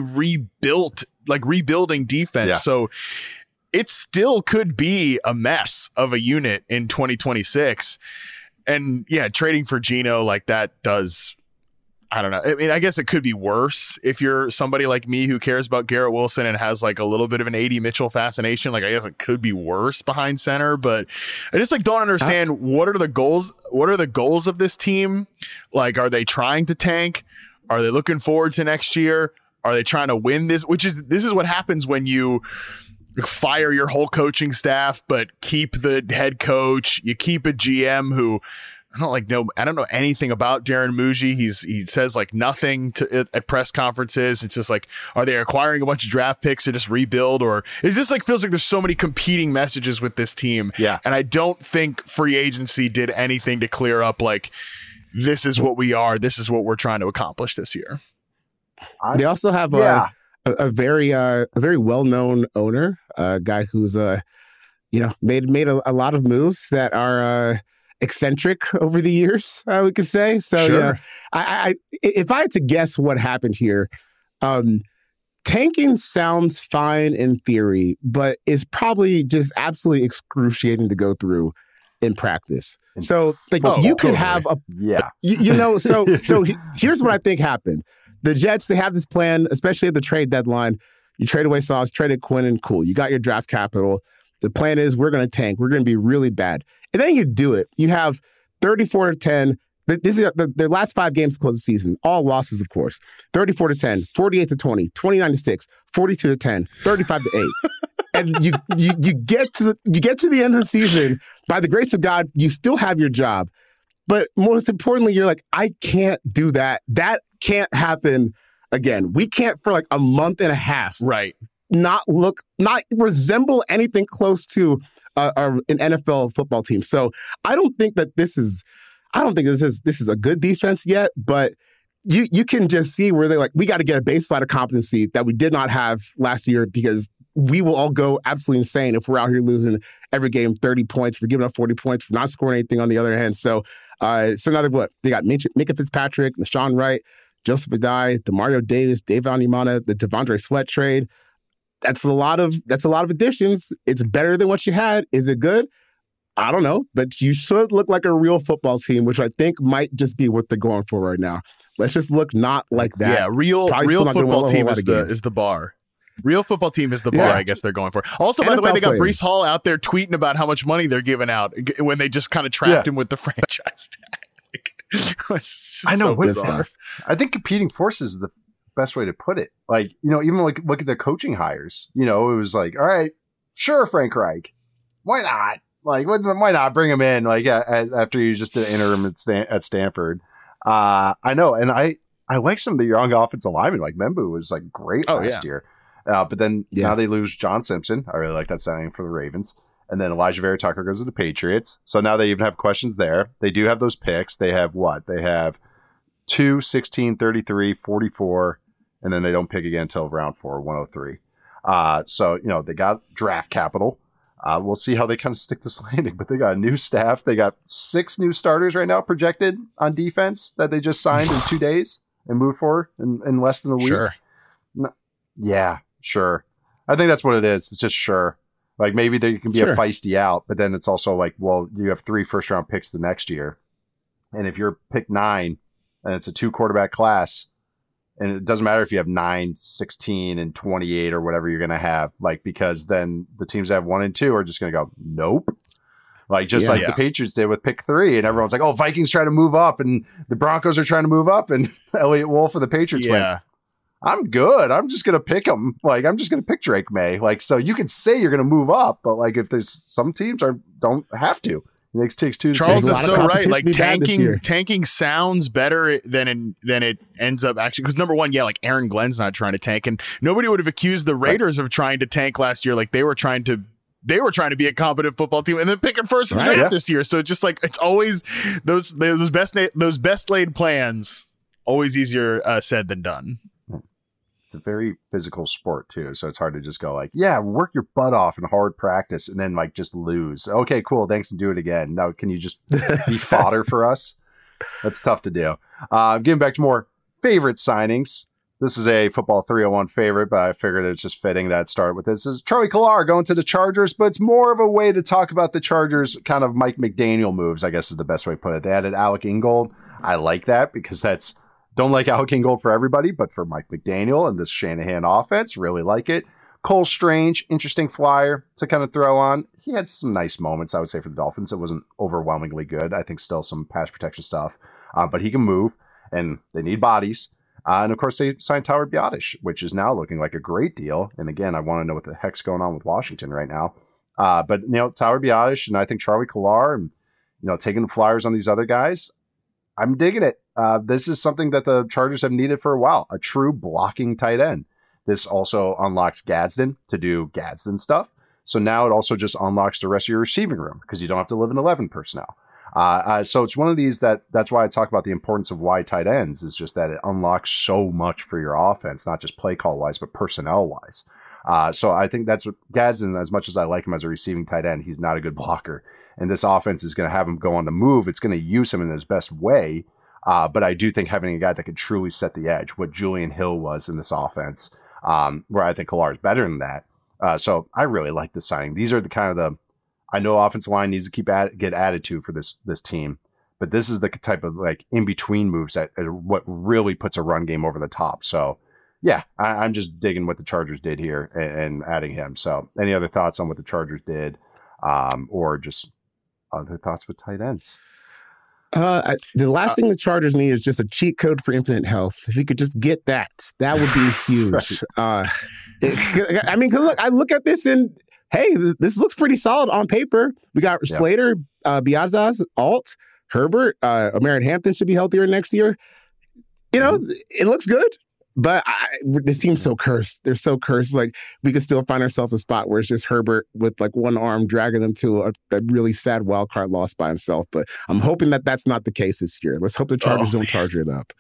rebuilding defense. Yeah. So it still could be a mess of a unit in 2026. And yeah, trading for Geno like that does, I don't know. I mean, I guess it could be worse if you're somebody like me who cares about Garrett Wilson and has like a little bit of an AD Mitchell fascination. Like, I guess it could be worse behind center, but I just like don't understand what are the goals? What are the goals of this team? Like, are they trying to tank? Are they looking forward to next year? Are they trying to win this? This is what happens when you fire your whole coaching staff, but keep the head coach. You keep a GM who. I don't know anything about Darren Muji. He says like nothing at press conferences. It's just like, are they acquiring a bunch of draft picks to just rebuild, or it just like feels like there's so many competing messages with this team. Yeah. And I don't think free agency did anything to clear up like, this is what we are. This is what we're trying to accomplish this year. They also have a very well-known owner, a guy who's made a lot of moves that are eccentric over the years, we could say. So sure. Yeah, if I had to guess what happened here, tanking sounds fine in theory, but is probably just absolutely excruciating to go through in practice. So like you could have so here's what I think happened. The Jets, they have this plan, especially at the trade deadline. You trade away Sauce, traded Quinnen, cool. You got your draft capital. The plan is we're going to tank. We're going to be really bad. And then you do it. You have 34-10. This is their last 5 games to close the season. All losses, of course. 34-10, 48-20, 29-6, 42-10, 35-8. And you get to the end of the season. By the grace of God, you still have your job. But most importantly, you're like, I can't do that. That can't happen again, we can't for like a month and a half, right, not resemble anything close to an NFL football team. So I don't think this is a good defense yet, but you can just see where they're like, we got to get a baseline of competency that we did not have last year, because we will all go absolutely insane if we're out here losing every game 30 points, for giving up 40 points, for not scoring anything on the other hand. So it's another what? They got Minkah Fitzpatrick, LaShawn Wright, Joseph Adai, Demario Davis, Dave Onyemata, the Devondre Sweat trade. That's a lot of additions. It's better than what you had. Is it good? I don't know, but you should look like a real football team, which I think might just be what they're going for right now. Let's just look not like that. Yeah, real football team is the bar. Real football team is the bar, I guess they're going for. Also, by the way, they got Breece Hall out there tweeting about how much money they're giving out when they just kind of trapped him with the franchise tag. I know. I think competing forces is the best way to put it. Like, even like look at the coaching hires. It was like, all right, sure, Frank Reich. Why not? Like, why not bring him in? Like, after you just did an interim at Stanford. I know. And I like some of the young offensive linemen. Like, Membu was like great last year. But then now they lose John Simpson. I really like that signing for the Ravens. And then Elijah Vera Tucker goes to the Patriots. So now they even have questions there. They do have those picks. They have what? They have 2, 16, 33, 44, and then they don't pick again until round 4, 103. So, they got draft capital. We'll see how they kind of stick this landing, but they got a new staff. They got 6 new starters right now projected on defense that they just signed in 2 days and moved for in less than a week. Sure. Yeah, sure. I think that's what it is. It's just sure. Like, maybe there can be a feisty out, but then it's also like, well, you have 3 first-round picks the next year. And if you're pick 9 and it's a 2-quarterback class, and it doesn't matter if you have 9, 16, and 28 or whatever you're going to have, like, because then the teams that have 1 and 2 are just going to go, nope. Like, the Patriots did with pick 3, and everyone's like, oh, Vikings try to move up, and the Broncos are trying to move up, and Elliott Wolf of the Patriots went, I'm good. I'm just going to pick them. Like, I'm just going to pick Drake May. Like, so you can say you're going to move up, but like, if there's some teams don't have to. It takes 2 to Charles is so right. Like, tanking sounds better than it ends up actually. Because number one, like Aaron Glenn's not trying to tank, and nobody would have accused the Raiders of trying to tank last year. Like, they were trying to be a competent football team and then picking first in the draft this year. So it's just like, it's always those best laid plans. Always easier said than done. It's a very physical sport too, so it's hard to just go like, yeah, work your butt off in hard practice and then like just lose. Okay, cool, thanks, and do it again. Now, can you just be fodder for us? That's tough to do. Getting back to more favorite signings. This is a Football 301 favorite, but I figured it's just fitting that start with this. Is Charlie Kolar going to the Chargers, but it's more of a way to talk about the Chargers kind of Mike McDaniel moves, I guess is the best way to put it. They added Alec Ingold. I like that because don't like Alec Ingold for everybody, but for Mike McDaniel and this Shanahan offense, really like it. Cole Strange, interesting flyer to kind of throw on. He had some nice moments, I would say, for the Dolphins. It wasn't overwhelmingly good. I think still some pass protection stuff, but he can move, and they need bodies. And of course, they signed Tyler Biadasz, which is now looking like a great deal. And again, I want to know what the heck's going on with Washington right now. But Tyler Biadasz and I think Charlie Kolar, and taking the flyers on these other guys, I'm digging it. This is something that the Chargers have needed for a while, a true blocking tight end. This also unlocks Gadsden to do Gadsden stuff. So now it also just unlocks the rest of your receiving room because you don't have to live in 11 personnel. So it's one of these that's why I talk about the importance of wide tight ends, is just that it unlocks so much for your offense, not just play call wise, but personnel wise. So I think that's what Gadsden, as much as I like him as a receiving tight end, he's not a good blocker. And this offense is going to have him go on the move. It's going to use him in his best way. But I do think having a guy that could truly set the edge, what Julian Hill was in this offense, where I think Kolar is better than that. So I really like this signing. These are the kind of I know offensive line needs to get added to for this team, but this is the type of like in between moves that what really puts a run game over the top. So yeah, I'm just digging what the Chargers did here and adding him. So any other thoughts on what the Chargers did, or just other thoughts with tight ends? The last thing the Chargers need is just a cheat code for infinite health. If you could just get that would be huge. Right. I mean, cause look, I look at this and hey, this looks pretty solid on paper. We got Slater, Biadasz, Alt, Herbert, American Hampton should be healthier next year. It looks good. But this team's so cursed. They're so cursed. Like, we could still find ourselves a spot where it's just Herbert with like one arm dragging them to a really sad wild card loss by himself. But I'm hoping that that's not the case this year. Let's hope the Chargers don't charge it up.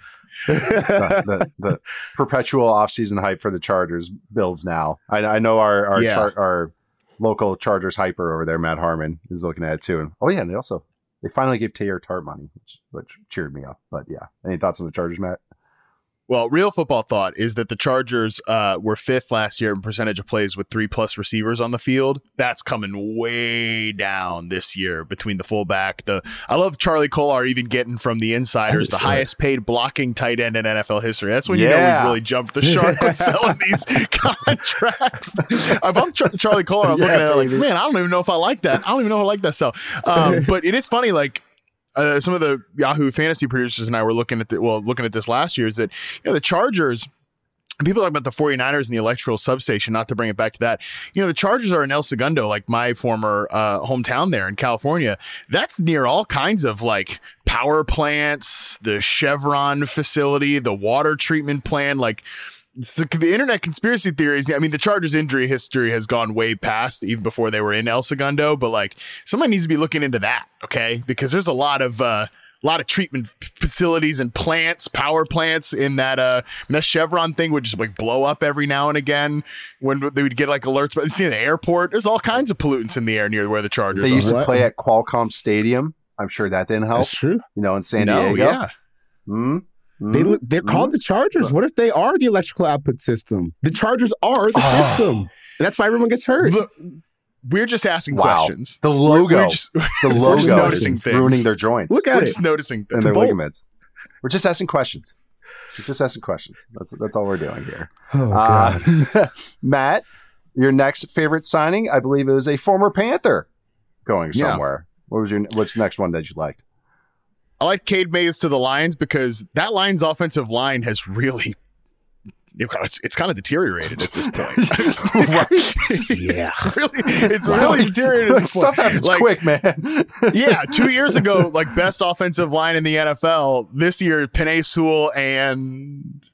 the perpetual offseason hype for the Chargers builds now. I know our local Chargers hyper over there, Matt Harmon, is looking at it too. And they finally gave Taylor Tart money, which cheered me up. But yeah, any thoughts on the Chargers, Matt? Well, real football thought is that the Chargers were 5th last year in percentage of plays with 3+ receivers on the field. That's coming way down this year between the fullback. I love Charlie Kolar even getting from the insiders the highest paid blocking tight end in NFL history. That's when you know we've really jumped the shark with selling these contracts. If I'm Charlie Kolar, I'm looking at it like, man, I don't even know if I like that. I don't even know if I like that sell. But it is funny, like, some of the Yahoo fantasy producers and I were looking at this last year, is that the Chargers, people talk about the 49ers and the electrical substation, not to bring it back to that. The Chargers are in El Segundo, like my former hometown there in California. That's near all kinds of like power plants, the Chevron facility, the water treatment plant, like the internet conspiracy theories. I mean, the Chargers injury history has gone way past even before they were in El Segundo, but like somebody needs to be looking into that. Okay. Because there's a lot of treatment facilities and plants, power plants in that Chevron thing would just like blow up every now and again when they would get like alerts. But see, the airport, there's all kinds of pollutants in the air near where the Chargers They used to play at Qualcomm Stadium. I'm sure that didn't help. That's true. In San Diego. Yeah. They're called the Chargers. What if they are the electrical output system? The Chargers are the system. And that's why everyone gets hurt. Look, we're just asking questions. The logo, the logo is ruining their joints. Look at we're it. Just noticing and their ligaments. We're just asking questions. That's all we're doing here. Oh, God. Matt, your next favorite signing, I believe, is a former Panther going somewhere. Yeah. What's the next one that you liked? I like Cade Mays to the Lions because that Lions offensive line has really, it's kind of deteriorated at this point. Right? Yeah. It's really deteriorated at this Stuff point. happens quick, man. 2 years ago, like best offensive line in the NFL. This year, Penei Sewell and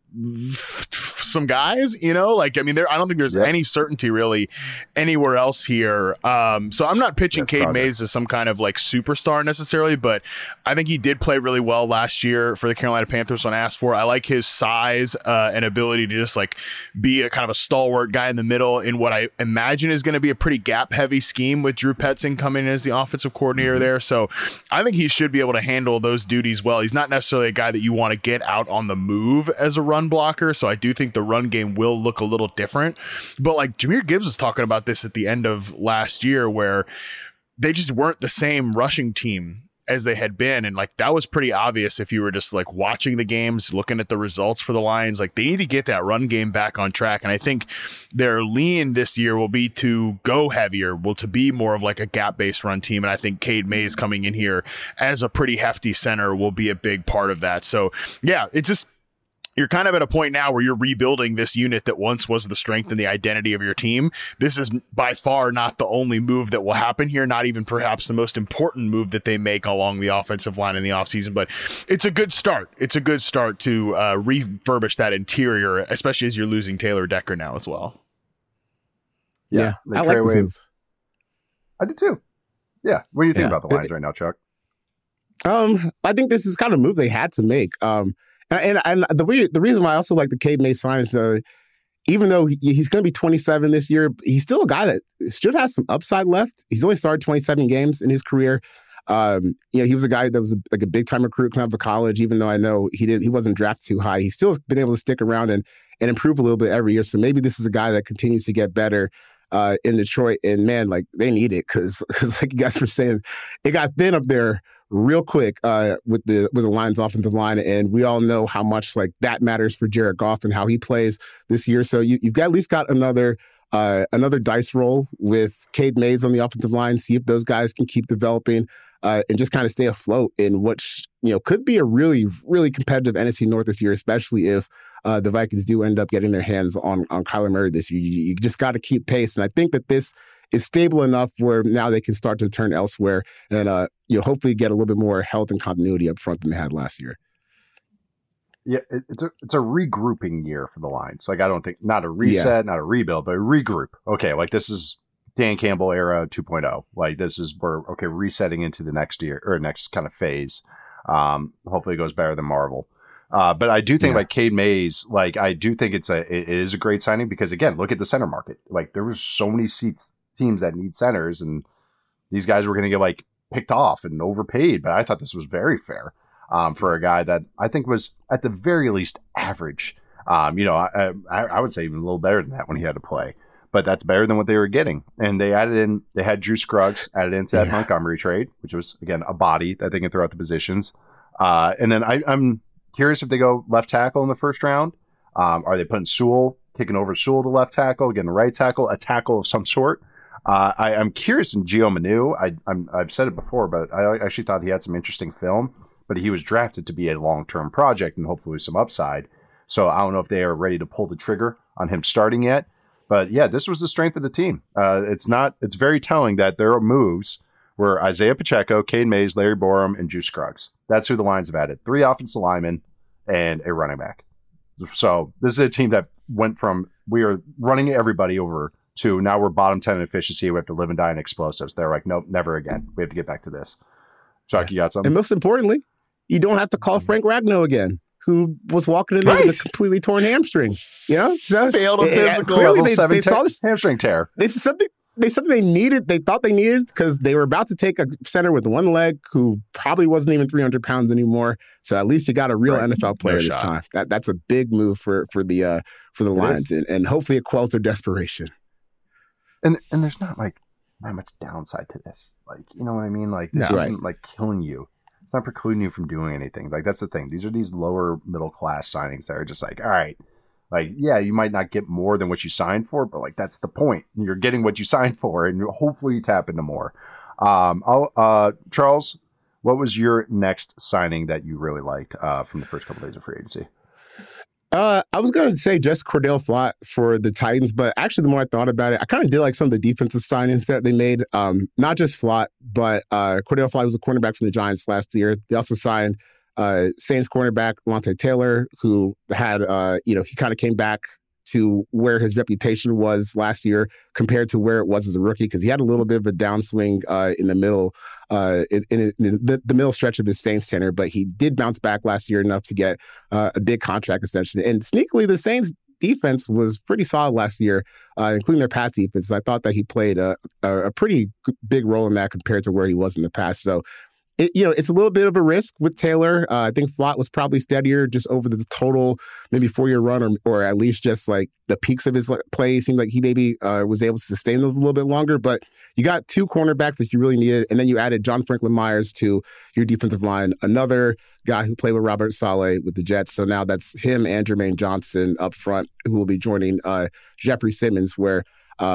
some guys, I don't think there's any certainty really anywhere else here. So I'm not pitching Cade Mays as some kind of like superstar necessarily, but I think he did play really well last year for the Carolina Panthers when asked for. I like his size and ability to just like be a kind of a stalwart guy in the middle in what I imagine is going to be a pretty gap heavy scheme with Drew Petzing coming in as the offensive coordinator there. So I think he should be able to handle those duties well. He's not necessarily a guy that you want to get out on the move as a run blocker. So I do think the run game will look a little different, but like Jahmyr Gibbs was talking about this at the end of last year where they just weren't the same rushing team as they had been. And like, that was pretty obvious if you were just like watching the games, looking at the results for the Lions, like they need to get that run game back on track. And I think their lean this year will be to go heavier, to be more of like a gap based run team. And I think Cade Mays coming in here as a pretty hefty center will be a big part of that. So yeah, it's just, you're kind of at a point now where you're rebuilding this unit that once was the strength and the identity of your team. This is by far not the only move that will happen here, not even perhaps the most important move that they make along the offensive line in the offseason, but it's a good start. It's a good start to refurbish that interior, especially as you're losing Taylor Decker now as well. Yeah, I like this move. I did too. Yeah. What do you think about the Lions right now, Chuck? I think this is kind of a move they had to make. And the reason why I also like the Cade Mays sign is even though he's going to be 27 this year, he's still a guy that should have some upside left. He's only started 27 games in his career. He was a guy that was a big time recruit coming out of college. Even though I know he wasn't drafted too high, he's still been able to stick around and improve a little bit every year. So maybe this is a guy that continues to get better in Detroit. And man, like they need it because like you guys were saying, it got thin up there real quick with the Lions offensive line, and we all know how much like that matters for Jared Goff and how he plays this year. So you've got at least got another dice roll with Cade Mays on the offensive line. See if those guys can keep developing and just kind of stay afloat in what could be a really, really competitive NFC North this year, especially if the Vikings do end up getting their hands on Kyler Murray this year. You just got to keep pace, and I think that this is stable enough where now they can start to turn elsewhere and hopefully get a little bit more health and continuity up front than they had last year. Yeah, it's a regrouping year for the Lions. Like, I don't think, not a reset, not a rebuild, but a regroup. Okay, like this is Dan Campbell era 2.0. Like this is resetting into the next year or next kind of phase. Hopefully it goes better than Marvel. But I do think like Cade Mays, like I do think it is a great signing because again, look at the center market. Like there was so many teams that need centers, and these guys were going to get like picked off and overpaid. But I thought this was very fair for a guy that I think was at the very least average. I would say even a little better than that when he had to play. But that's better than what they were getting. And they had Drew Scruggs added into that Montgomery trade, which was, again, a body that they can throw out the positions. And then I'm curious if they go left tackle in the first round. Are they putting kicking over Sewell to left tackle, getting a right tackle, a tackle of some sort? I'm curious in Gio Manu. I've said it before, but I actually thought he had some interesting film. But he was drafted to be a long-term project and hopefully some upside. So I don't know if they are ready to pull the trigger on him starting yet. But yeah, this was the strength of the team. It's very telling that their moves were Isaiah Pacheco, Cade Mays, Larry Borom, and Drew Scruggs. That's who the Lions have added. 3 offensive linemen and a running back. So this is a team that went from we are running everybody over to now we're bottom 10 in efficiency. We have to live and die in explosives. They're like, nope, never again. We have to get back to this. Chuck, you got something? And most importantly, you don't have to call Frank Ragnow again, who was walking in there with a completely torn hamstring. You know, so failed a physical level they saw this hamstring tear. This is something they needed. They thought they needed because they were about to take a center with one leg who probably wasn't even 300 pounds anymore. So at least you got a real NFL player this time. That's a big move for the Lions, and hopefully it quells their desperation. And there's not like not much downside to this. Like, you know what I mean? Like this isn't like killing you. It's not precluding you from doing anything. Like that's the thing. These are these lower middle class signings that are just like, all right, like, yeah, you might not get more than what you signed for, but like that's the point. You're getting what you signed for, and hopefully you tap into more. Charles, what was your next signing that you really liked from the first couple of days of free agency? I was going to say just Cordell Flott for the Titans, but actually the more I thought about it, I kind of did like some of the defensive signings that they made. Not just Flott, but Cordell Flott was a cornerback from the Giants last year. They also signed Saints cornerback Lante Taylor, who had, he kind of came back to where his reputation was last year compared to where it was as a rookie, because he had a little bit of a downswing in the middle, in the middle stretch of his Saints tenure, but he did bounce back last year enough to get a big contract extension. And sneakily, the Saints defense was pretty solid last year, including their pass defense. I thought that he played a pretty big role in that compared to where he was in the past. So it's a little bit of a risk with Taylor. I think Flott was probably steadier just over the total, maybe 4-year run, or at least just like the peaks of his play. It seemed like he maybe was able to sustain those a little bit longer. But you got 2 cornerbacks that you really needed, and then you added John Franklin Myers to your defensive line, another guy who played with Robert Saleh with the Jets. So now that's him and Jermaine Johnson up front, who will be joining Jeffrey Simmons, where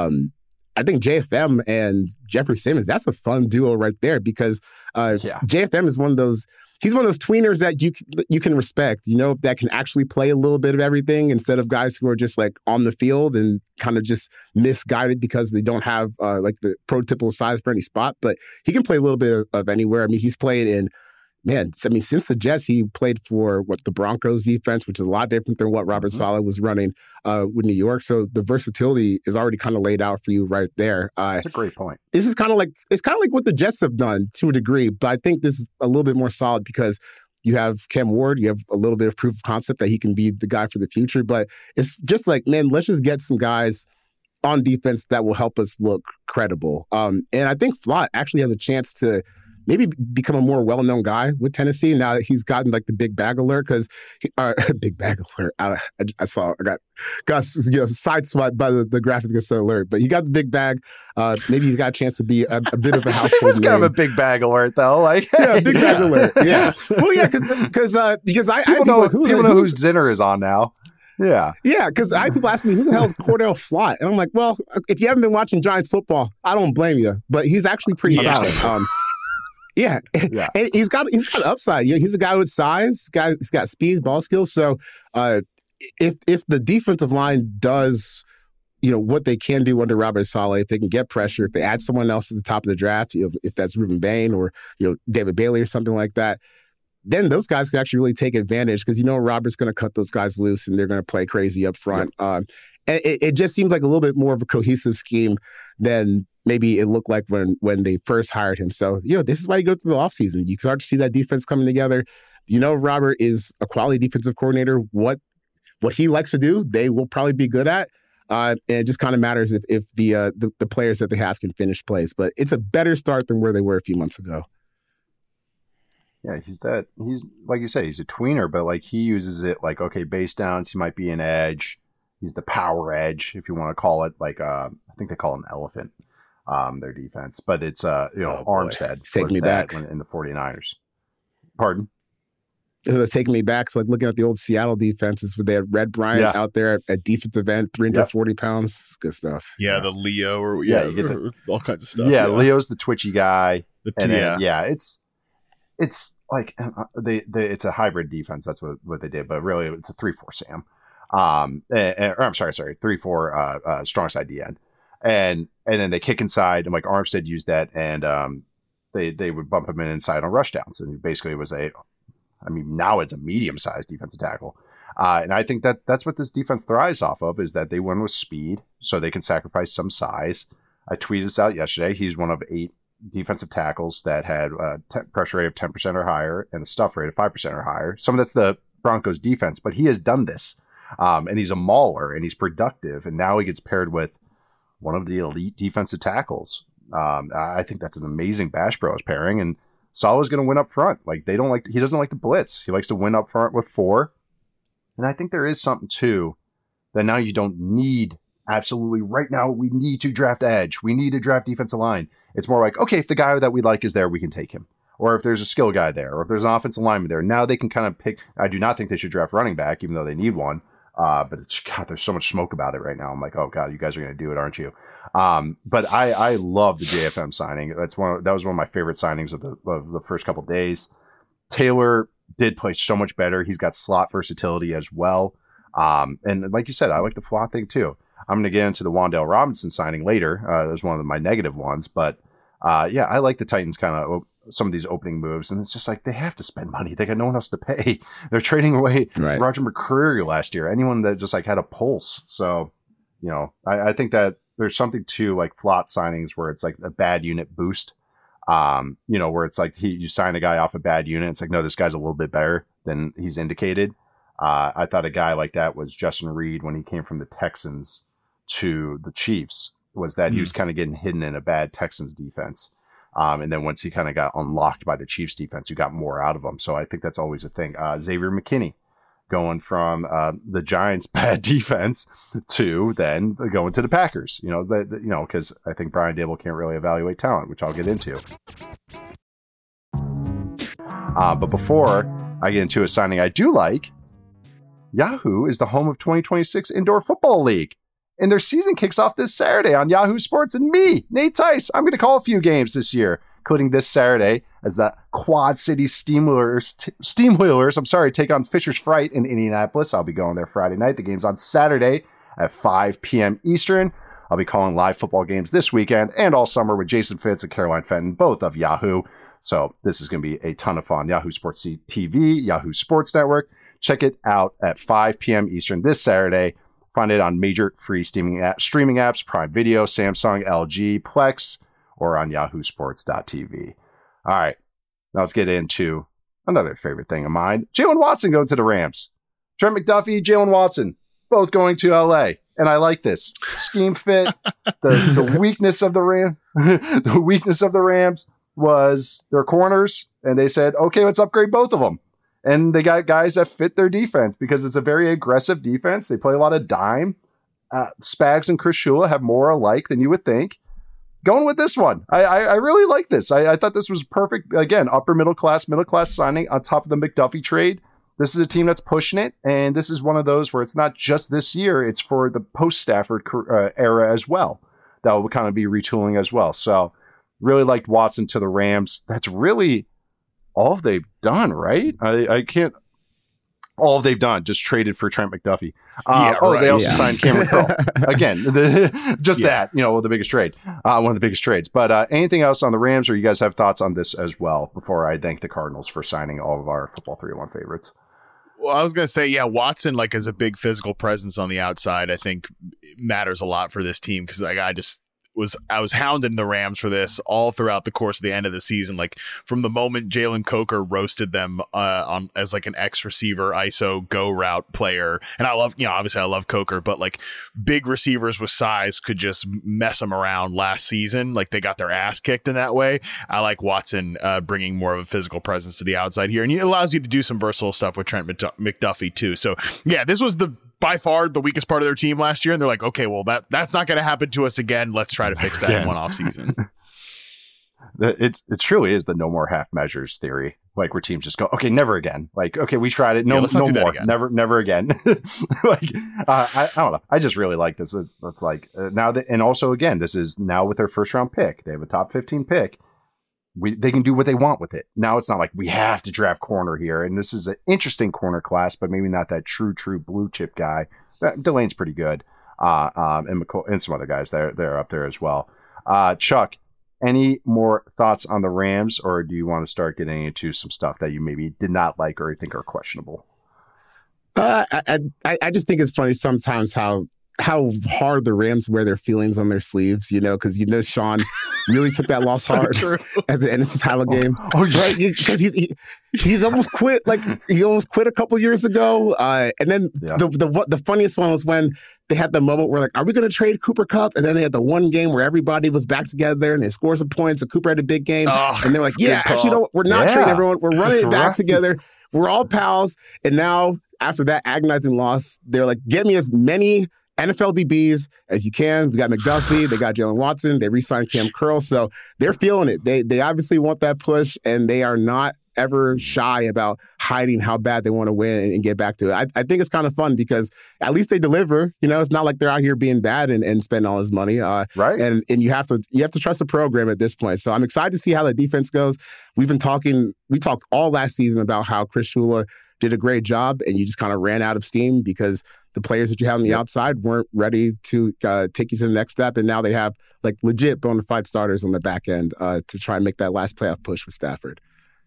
I think JFM and Jeffrey Simmons, that's a fun duo right there, because JFM is he's one of those tweeners that you can respect, that can actually play a little bit of everything instead of guys who are just like on the field and kind of just misguided because they don't have like the prototypical size for any spot. But he can play a little bit of anywhere. I mean, he's played in, since the Jets, he played for the Broncos defense, which is a lot different than what Robert Saleh was running with New York. So the versatility is already kind of laid out for you right there. That's a great point. This is kind of like what the Jets have done to a degree, but I think this is a little bit more solid because you have Cam Ward, you have a little bit of proof of concept that he can be the guy for the future. But it's just like, man, let's just get some guys on defense that will help us look credible. And I think Flott actually has a chance to maybe become a more well-known guy with Tennessee now that he's gotten like the big bag alert, because big bag alert. I got sideswiped by the graphic alert, but he got the big bag. Maybe he's got a chance to be a bit of a household It's kind of a big bag alert, though. Like, yeah, big bag alert. Yeah. Well, yeah, because people know whose dinner is on now. Yeah. Yeah, because people ask me, who the hell is Cordell Flott? And I'm like, well, if you haven't been watching Giants football, I don't blame you, but he's actually pretty solid. Yeah, and he's got upside. He's a guy with size. He's got speed, ball skills. So if the defensive line does, what they can do under Robert Saleh, if they can get pressure, if they add someone else at the top of the draft, if that's Ruben Bain or David Bailey or something like that, then those guys can actually really take advantage because Robert's going to cut those guys loose and they're going to play crazy up front. And it just seems like a little bit more of a cohesive scheme than maybe it looked like when they first hired him. So, this is why you go through the offseason. You start to see that defense coming together. Robert is a quality defensive coordinator. What he likes to do, they will probably be good at. And it just kind of matters if the players that they have can finish plays. But it's a better start than where they were a few months ago. Yeah, he's like you say, he's a tweener, but like he uses it like, okay, base downs, he might be an edge. He's the power edge, if you want to call it. Like I think they call it an elephant, their defense. But it's Armstead. Take me back in the 49ers. Pardon? It was taking me back. So like looking at the old Seattle defenses where they had Red Bryant out there at defensive end, 340 pounds. Good stuff. Yeah, the Leo you get all kinds of stuff. Yeah, Leo's the twitchy guy. It's like it's a hybrid defense. That's what they did, but really it's a 3-4 Sam. I'm sorry, 3-4 strong side D end, and then they kick inside, and like Armstead used that, and they would bump him inside on rush downs, and basically it was now it's a medium sized defensive tackle, and I think that's what this defense thrives off of is that they win with speed, so they can sacrifice some size. I tweeted this out yesterday. He's one of 8 defensive tackles that had a pressure rate of 10% or higher and a stuff rate of 5% or higher. Some of that's the Broncos defense, but he has done this. And he's a mauler and he's productive. And now he gets paired with one of the elite defensive tackles. I think that's an amazing Bash Bros pairing. And Saleh's going to win up front. Like he doesn't like to blitz. He likes to win up front with 4. And I think there is something too that now you don't need absolutely right now. We need to draft edge. We need to draft defensive line. It's more like, okay, if the guy that we like is there, we can take him. Or if there's a skill guy there, or if there's an offensive lineman there, now they can kind of pick. I do not think they should draft running back, even though they need one. But there's so much smoke about it right now. I'm like, oh God, you guys are going to do it, aren't you? But I love the JFM signing. That was one of my favorite signings of the first couple of days. Taylor did play so much better. He's got slot versatility as well. And like you said, I like the flat thing too. I'm going to get into the Wan'Dale Robinson signing later. It was one of my negative ones, but I like the Titans kind of some of these opening moves, and it's just like they have to spend money. They got no one else to pay. They're trading away Roger McCreary last year. Anyone that just like had a pulse. So, I think that there's something to like Flott signings where it's like a bad unit boost. Where it's like you sign a guy off a bad unit. It's like, no, this guy's a little bit better than he's indicated. I thought a guy like that was Justin Reed when he came from the Texans to the Chiefs, was that he was kind of getting hidden in a bad Texans defense. And then once he kind of got unlocked by the Chiefs defense, you got more out of him. So I think that's always a thing. Xavier McKinney going from the Giants' bad defense to then going to the Packers, because I think Brian Dable can't really evaluate talent, which I'll get into. But before I get into a signing I do like, Yahoo is the home of 2026 Indoor Football League. And their season kicks off this Saturday on Yahoo Sports. And me, Nate Tice, I'm going to call a few games this year, including this Saturday as the Quad City Steamwheelers, take on Fisher's Fright in Indianapolis. I'll be going there Friday night. The game's on Saturday at 5 p.m. Eastern. I'll be calling live football games this weekend and all summer with Jason Fitz and Caroline Fenton, both of Yahoo. So this is going to be a ton of fun. Yahoo Sports TV, Yahoo Sports Network. Check it out at 5 p.m. Eastern this Saturday. Find it on major free streaming apps, Prime Video, Samsung, LG, Plex, or on yahoosports.tv. All right, now let's get into another favorite thing of mine. Jalen Watson going to the Rams. Trent McDuffie, Jalen Watson, both going to LA. And I like this. Scheme fit. The weakness of the Rams was their corners. And they said, okay, let's upgrade both of them. And they got guys that fit their defense because it's a very aggressive defense. They play a lot of dime. Spags and Chris Shula have more alike than you would think. Going with this one. I really like this. I thought this was perfect. Again, upper middle class signing on top of the McDuffie trade. This is a team that's pushing it. And this is one of those where it's not just this year. It's for the post-Stafford era as well. That will kind of be retooling as well. So really liked Watson to the Rams. That's really all they've done, right? I can't all they've done, just traded for Trent McDuffie. They also signed Cameron Curl. Again, that, the biggest trade, one of the biggest trades. But anything else on the Rams, or you guys have thoughts on this as well before I thank the Cardinals for signing all of our Football 301 favorites? Well, I was going to say, Watson, as a big physical presence on the outside, I think matters a lot for this team, because I was hounding the Rams for this all throughout the course of the end of the season. From the moment Jalen Coker roasted them on as an X receiver ISO go route player, and I love, obviously I love Coker, but big receivers with size could just mess them around last season. They got their ass kicked in that way. I like Watson bringing more of a physical presence to the outside here, and it allows you to do some versatile stuff with Trent McDuffie too. So this was by far the weakest part of their team last year, and they're like, okay, well that's not going to happen to us again. Let's try to fix that in one off season. It truly is the no more half measures theory, where teams just go, okay, never again. Okay, we tried it, no more, never again. I don't know. I just really like this. It's now that, and also again, this is now with their first round pick. They have a top 15 pick. They can do what they want with it. Now it's not like we have to draft corner here. And this is an interesting corner class, but maybe not that true blue chip guy. Delane's pretty good. And McCoy and some other guys, they're up there as well. Chuck, any more thoughts on the Rams, or do you want to start getting into some stuff that you maybe did not like or think are questionable? I just think it's funny sometimes how hard the Rams wear their feelings on their sleeves, because Sean really took that loss hard at the end of the title game. Right? Because he's almost quit. He almost quit a couple years ago. And then the funniest one was when they had the moment where are we going to trade Cooper Kupp? And then they had the one game where everybody was back together and they scored some points. And Cooper had a big game. And they're actually, we're not trading everyone. We're running it back together. We're all pals. And now after that agonizing loss, they're get me as many NFL DBs as you can. We got McDuffie, they got Jalen Watson, they re-signed Cam Curl, so they're feeling it. They obviously want that push, and they are not ever shy about hiding how bad they want to win and get back to it. I think it's kind of fun because at least they deliver. It's not like they're out here being bad and spending all this money. Right. And you have to trust the program at this point. So I'm excited to see how the defense goes. We talked all last season about how Chris Shula did a great job, and you just kind of ran out of steam because the players that you had on the outside weren't ready to take you to the next step. And now they have legit bona fide starters on the back end to try and make that last playoff push with Stafford.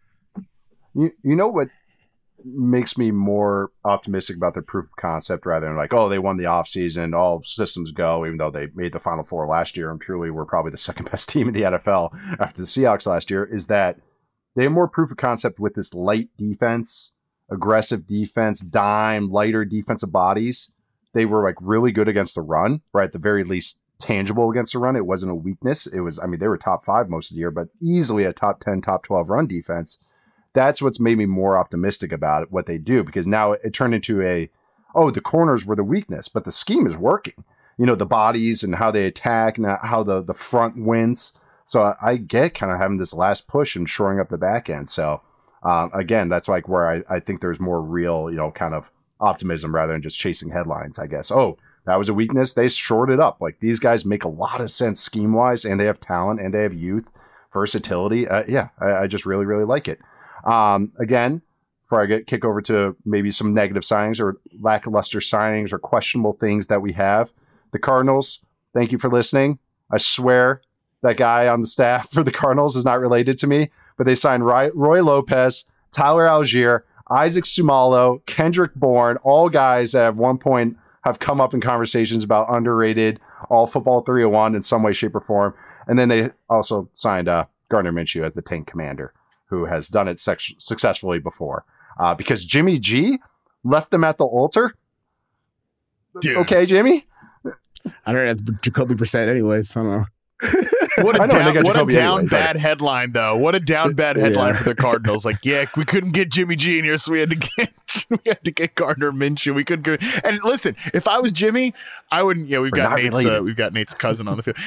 You know what makes me more optimistic about their proof of concept rather than they won the offseason, all systems go, even though they made the Final Four last year and truly were probably the second best team in the NFL after the Seahawks last year, is that they have more proof of concept with this light defense, aggressive defense, lighter defensive bodies. They were really good against the run, or at the very least tangible against the run. It wasn't a weakness. It was, they were top 5 most of the year, but easily a top 10, top 12 run defense. That's what's made me more optimistic about what they do, because now it turned into the corners were the weakness, but the scheme is working. The bodies and how they attack and how the front wins. So I get kind of having this last push and shoring up the back end. So again, that's where I think there's more real, kind of optimism rather than just chasing headlines, I guess. Oh, that was a weakness. They shored it up. These guys make a lot of sense scheme wise, and they have talent and they have youth, versatility. I just really, really like it. Again, before I kick over to maybe some negative signings or lackluster signings or questionable things that we have, the Cardinals, thank you for listening. I swear that guy on the staff for the Cardinals is not related to me, but they signed Roy Lopez, Tyler Algier, Isaac Sumalo, Kendrick Bourne, all guys that at one point have come up in conversations about underrated all football 301 in some way, shape, or form. And then they also signed Gardner Minshew as the tank commander, who has done it successfully before. Because Jimmy G left them at the altar. Dude. Okay, Jimmy? I don't know. That's Jacoby Brissett anyways. I don't know. What a down bad headline, though. What a down bad headline for the Cardinals. We couldn't get Jimmy G in here, so we had to get Gardner Minshew. We couldn't go. And listen, if I was Jimmy, I wouldn't. We've got Nate's cousin on the field.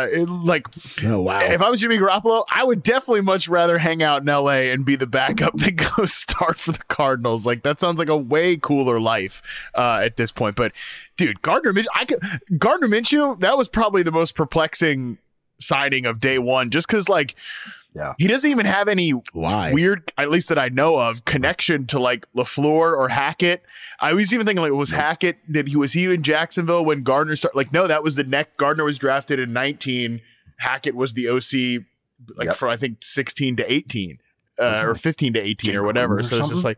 Oh wow! If I was Jimmy Garoppolo, I would definitely much rather hang out in L.A. and be the backup than go start for the Cardinals. That sounds like a way cooler life at this point. But dude, Gardner Minshew, that was probably the most perplexing signing of day one, just because he doesn't even have any weird, at least that I know of, connection to like LaFleur or Hackett. I was even thinking was Hackett, was he in Jacksonville when Gardner started? Like, no, that was the next. Gardner was drafted in 19. Hackett was the OC from I think 16 to 18 or 15 to 18 or whatever. So it's just like,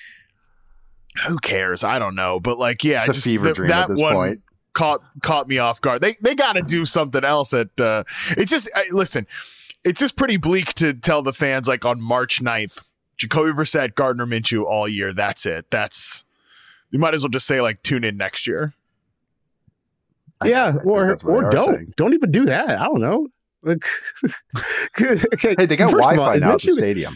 who cares? I don't know. But like, yeah, it's a fever dream at this point. Caught me off guard. They got to do something else. It's just listen. It's just pretty bleak to tell the fans like on March 9th, Jacoby Brissett, Gardner Minshew all year. That's it. You might as well just say like tune in next year. Yeah, or don't even do that. I don't know. Like, okay, hey, they got Wi-Fi now at the stadium.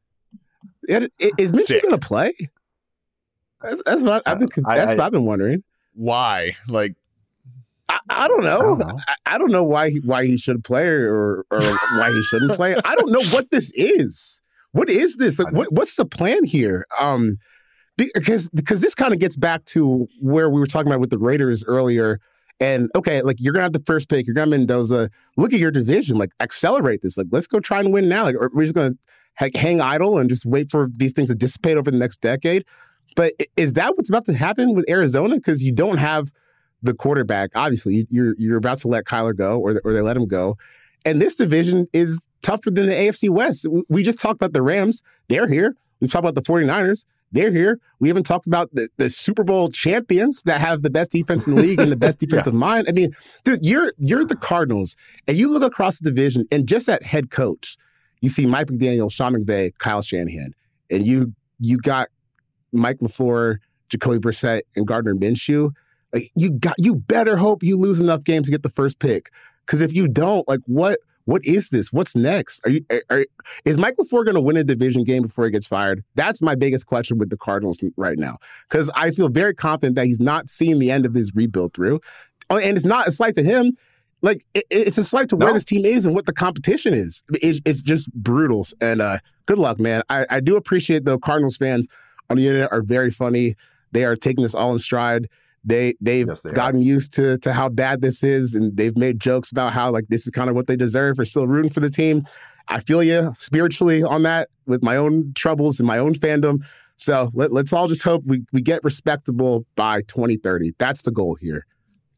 Is Minshew going to play? That's what I've been wondering. Why? Like, I don't know. I don't know why he should play or why he shouldn't play. I don't know what this is. What is this? Like, what's the plan here? Because this kind of gets back to where we were talking about with the Raiders earlier. And okay, like you're gonna have the first pick. You're gonna have Mendoza. Look at your division. Like accelerate this. Like let's go try and win now. Like or we're just gonna hang idle and just wait for these things to dissipate over the next decade. But is that what's about to happen with Arizona? Because you don't have the quarterback. Obviously, you're about to let Kyler go, or they let him go. And this division is tougher than the AFC West. We just talked about the Rams. They're here. We've talked about the 49ers. They're here. We haven't talked about the Super Bowl champions that have the best defense in the league and the best defensive mind. I mean, dude, you're the Cardinals, and you look across the division, and just at head coach, you see Mike McDaniel, Sean McVay, Kyle Shanahan, and you got Mike LaFleur, Jacoby Brissett, and Gardner Minshew. Like you better hope you lose enough games to get the first pick, because if you don't, like what is this? What's next? Is Mike LaFleur going to win a division game before he gets fired? That's my biggest question with the Cardinals right now, because I feel very confident that he's not seeing the end of his rebuild through. And it's not a slight to him. Like, it's a slight to where this team is and what the competition is. It's just brutal. And good luck, man. I do appreciate the Cardinals fans on the internet are very funny. They are taking this all in stride. They've gotten used to how bad this is, and they've made jokes about how like this is kind of what they deserve for still rooting for the team. I feel you spiritually on that with my own troubles and my own fandom. So let's all just hope we get respectable by 2030. That's the goal here.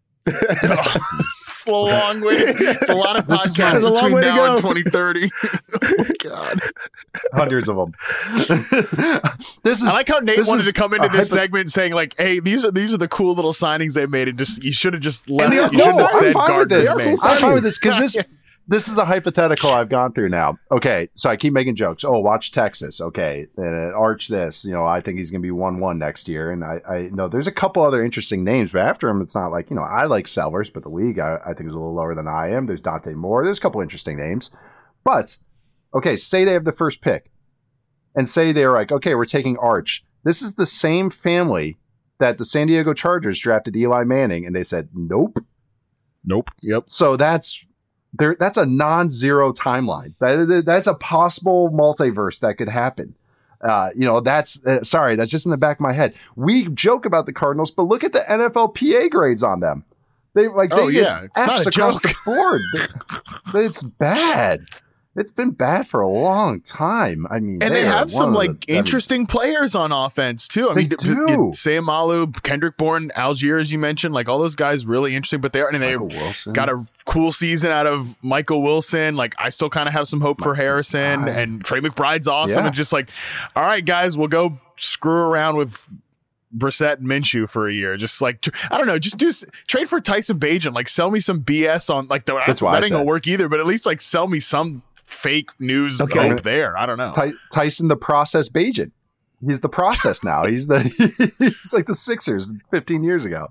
A long way. It's a lot of podcasts between now and 2030. Oh my God. Hundreds of them. I like how Nate wanted to come into this segment saying like, "Hey, these are the cool little signings they made, and just you should have just left. You should have said Gardner's name." I'm fine with this because this is the hypothetical I've gone through now. Okay, so I keep making jokes. Oh, watch Texas. Okay, Arch this. I think he's going to be 1-1 next year. And I know there's a couple other interesting names, but after him, it's not like, I like Selvers, but the league I think is a little lower than I am. There's Dante Moore. There's a couple interesting names. But, okay, say they have the first pick. And say they're like, okay, we're taking Arch. This is the same family that the San Diego Chargers drafted Eli Manning, and they said, nope. Yep. So that's a non-zero timeline. That's a possible multiverse that could happen. That's just in the back of my head. We joke about the Cardinals, but look at the NFLPA grades on them. They get F's across the board. It's bad. It's been bad for a long time. I mean, and they have some interesting players on offense too. I mean, Sayamalu, Kendrick Bourne, Algier, as you mentioned, like all those guys really interesting. But they got a cool season out of Michael Wilson. Like I still kind of have some hope for Harrison, and Trey McBride's awesome. And just like, all right, guys, we'll go screw around with Brissett and Minshew for a year. Just like, I don't know, just trade for Tyson Bagent. Like sell me some BS on like that ain't gonna work either. But at least like sell me some fake news hope there. I don't know. Tyson the Process Bagent. He's the process now. He's like the Sixers 15 years ago.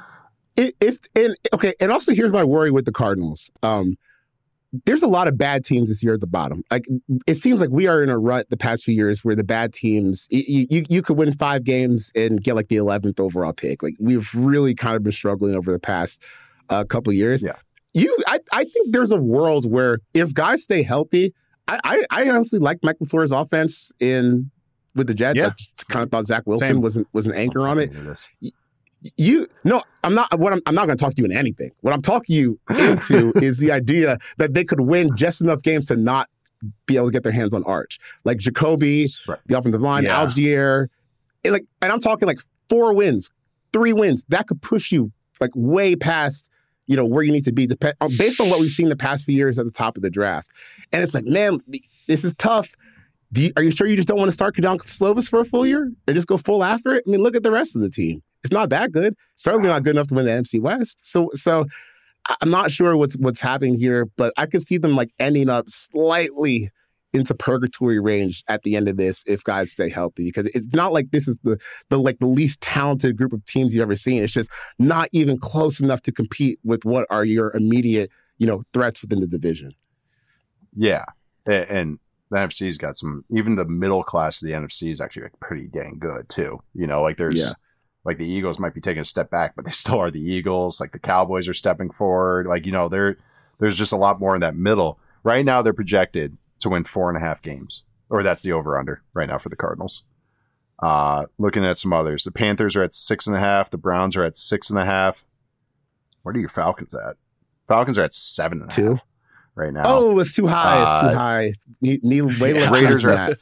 And also here's my worry with the Cardinals. There's a lot of bad teams this year at the bottom. Like it seems like we are in a rut the past few years where the bad teams, you could win 5 games and get like the 11th overall pick. Like we've really kind of been struggling over the past couple of years. Yeah. I think there's a world where if guys stay healthy, I honestly like Mike LaFleur's offense with the Jets. Yeah. I just kind of thought Zach Wilson was an anchor on it. I'm not going to talk you into anything. What I'm talking you into is the idea that they could win just enough games to not be able to get their hands on Arch. Like Jacoby, the offensive line, Algier. And I'm talking like 4 wins, 3 wins. That could push you like way past, where you need to be based on what we've seen the past few years at the top of the draft. And it's like, man, this is tough. Are you sure you just don't want to start Kedon Slovis for a full year and just go full after it? I mean, look at the rest of the team. It's not that good. Certainly not good enough to win the NFC West. So I'm not sure what's happening here, but I could see them like ending up slightly into purgatory range at the end of this if guys stay healthy, because it's not like this is the least talented group of teams you've ever seen. It's just not even close enough to compete with what are your immediate, threats within the division. Yeah. And the NFC's got even the middle class of the NFC is actually like pretty dang good too. Like the Eagles might be taking a step back, but they still are the Eagles. Like the Cowboys are stepping forward. Like, there's just a lot more in that middle. Right now they're projected to win 4.5 games, or that's the over-under right now for the Cardinals. Looking at some others, the Panthers are at 6.5. The Browns are at 6.5. Where are your Falcons at? Falcons are at 7.5. 2 right now. Oh, it's too high. It's too high. Need way less. Raiders are at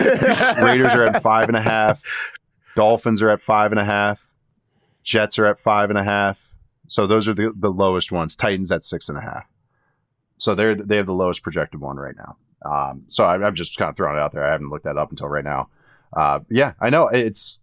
5.5. Dolphins are at 5.5. Jets are at 5.5. So those are the lowest ones. Titans at 6.5. So they have the lowest projected one right now. So I'm just kind of throwing it out there. I haven't looked that up until right now. Yeah, I know it's.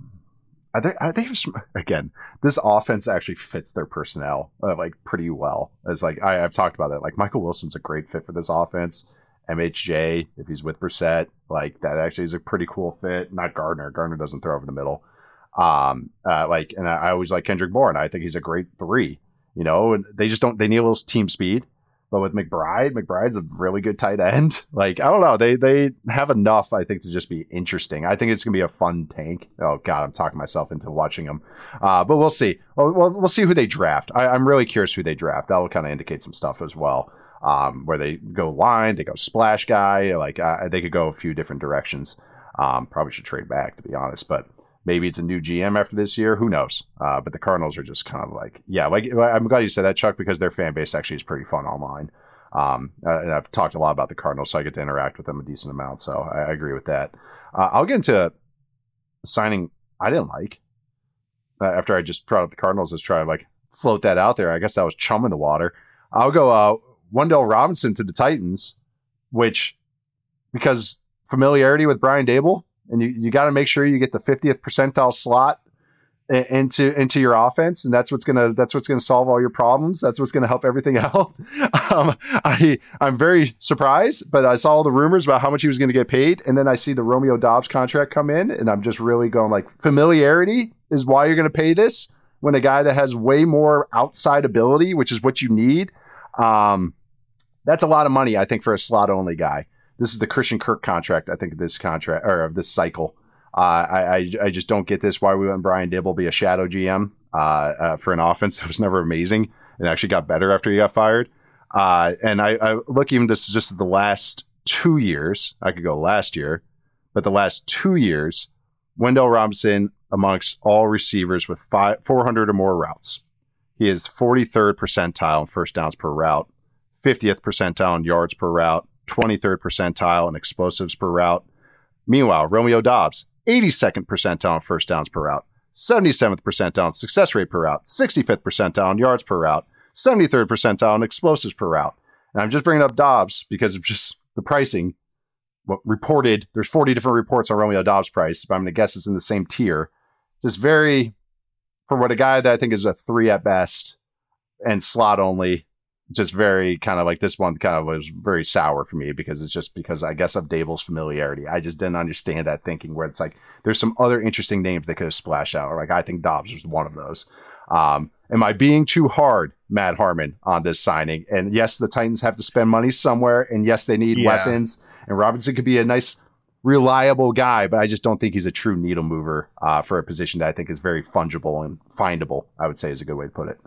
I think again, this offense actually fits their personnel like pretty well. It's like I've talked about that. Like Michael Wilson's a great fit for this offense. MHJ, if he's with Brissett, like that actually is a pretty cool fit. Not Gardner. Gardner doesn't throw over the middle. And I always like Kendrick Bourne. I think he's a great 3. And they just don't. They need a little team speed. But with McBride's a really good tight end. Like, I don't know. They have enough, I think, to just be interesting. I think it's going to be a fun tank. Oh, God, I'm talking myself into watching them. But we'll see. We'll see who they draft. I'm really curious who they draft. That will kind of indicate some stuff as well. Where they go line, they go splash guy. Like, they could go a few different directions. Probably should trade back, to be honest. But maybe it's a new GM after this year. Who knows? But the Cardinals are just kind of like, I'm glad you said that, Chuck, because their fan base actually is pretty fun online. And I've talked a lot about the Cardinals, so I get to interact with them a decent amount. So I agree with that. I'll get into signing I didn't like. After I just brought up the Cardinals, let's try to like float that out there. I guess that was chum in the water. I'll go Wan'Dale Robinson to the Titans, which, because familiarity with Brian Daboll, and you got to make sure you get the 50th percentile slot into your offense, and that's what's gonna solve all your problems. That's what's gonna help everything else. I'm very surprised, but I saw all the rumors about how much he was gonna get paid, and then I see the Romeo Doubs contract come in, and I'm just really going like, familiarity is why you're gonna pay this when a guy that has way more outside ability, which is what you need. That's a lot of money, I think, for a slot only guy. This is the Christian Kirk contract, I think, of this contract or of this cycle. I just don't get this. Why we let Brian Daboll be a shadow GM for an offense that was never amazing and actually got better after he got fired. And I look, even this is just the last 2 years. I could go last year, but the last 2 years, Wan'Dale Robinson amongst all receivers with 400 or more routes. He is 43rd percentile in first downs per route, 50th percentile in yards per route, 23rd percentile in explosives per route. Meanwhile, Romeo Doubs, 82nd percentile in first downs per route, 77th percentile in success rate per route, 65th percentile in yards per route, 73rd percentile in explosives per route. And I'm just bringing up Doubs because of just the pricing. What reported, there's 40 different reports on Romeo Doubs' price, but I'm going to guess it's in the same tier. Just very, for what a guy that I think is a 3 at best and slot only, just very kind of like, this one kind of was very sour for me because it's just because I guess of Daboll's familiarity. I just didn't understand that thinking where it's like, there's some other interesting names they could have splashed out. Or like, I think Doubs was one of those. Am I being too hard, Matt Harmon, on this signing? And yes, the Titans have to spend money somewhere. And yes, they need weapons. And Robinson could be a nice, reliable guy, but I just don't think he's a true needle mover for a position that I think is very fungible and findable, I would say is a good way to put it.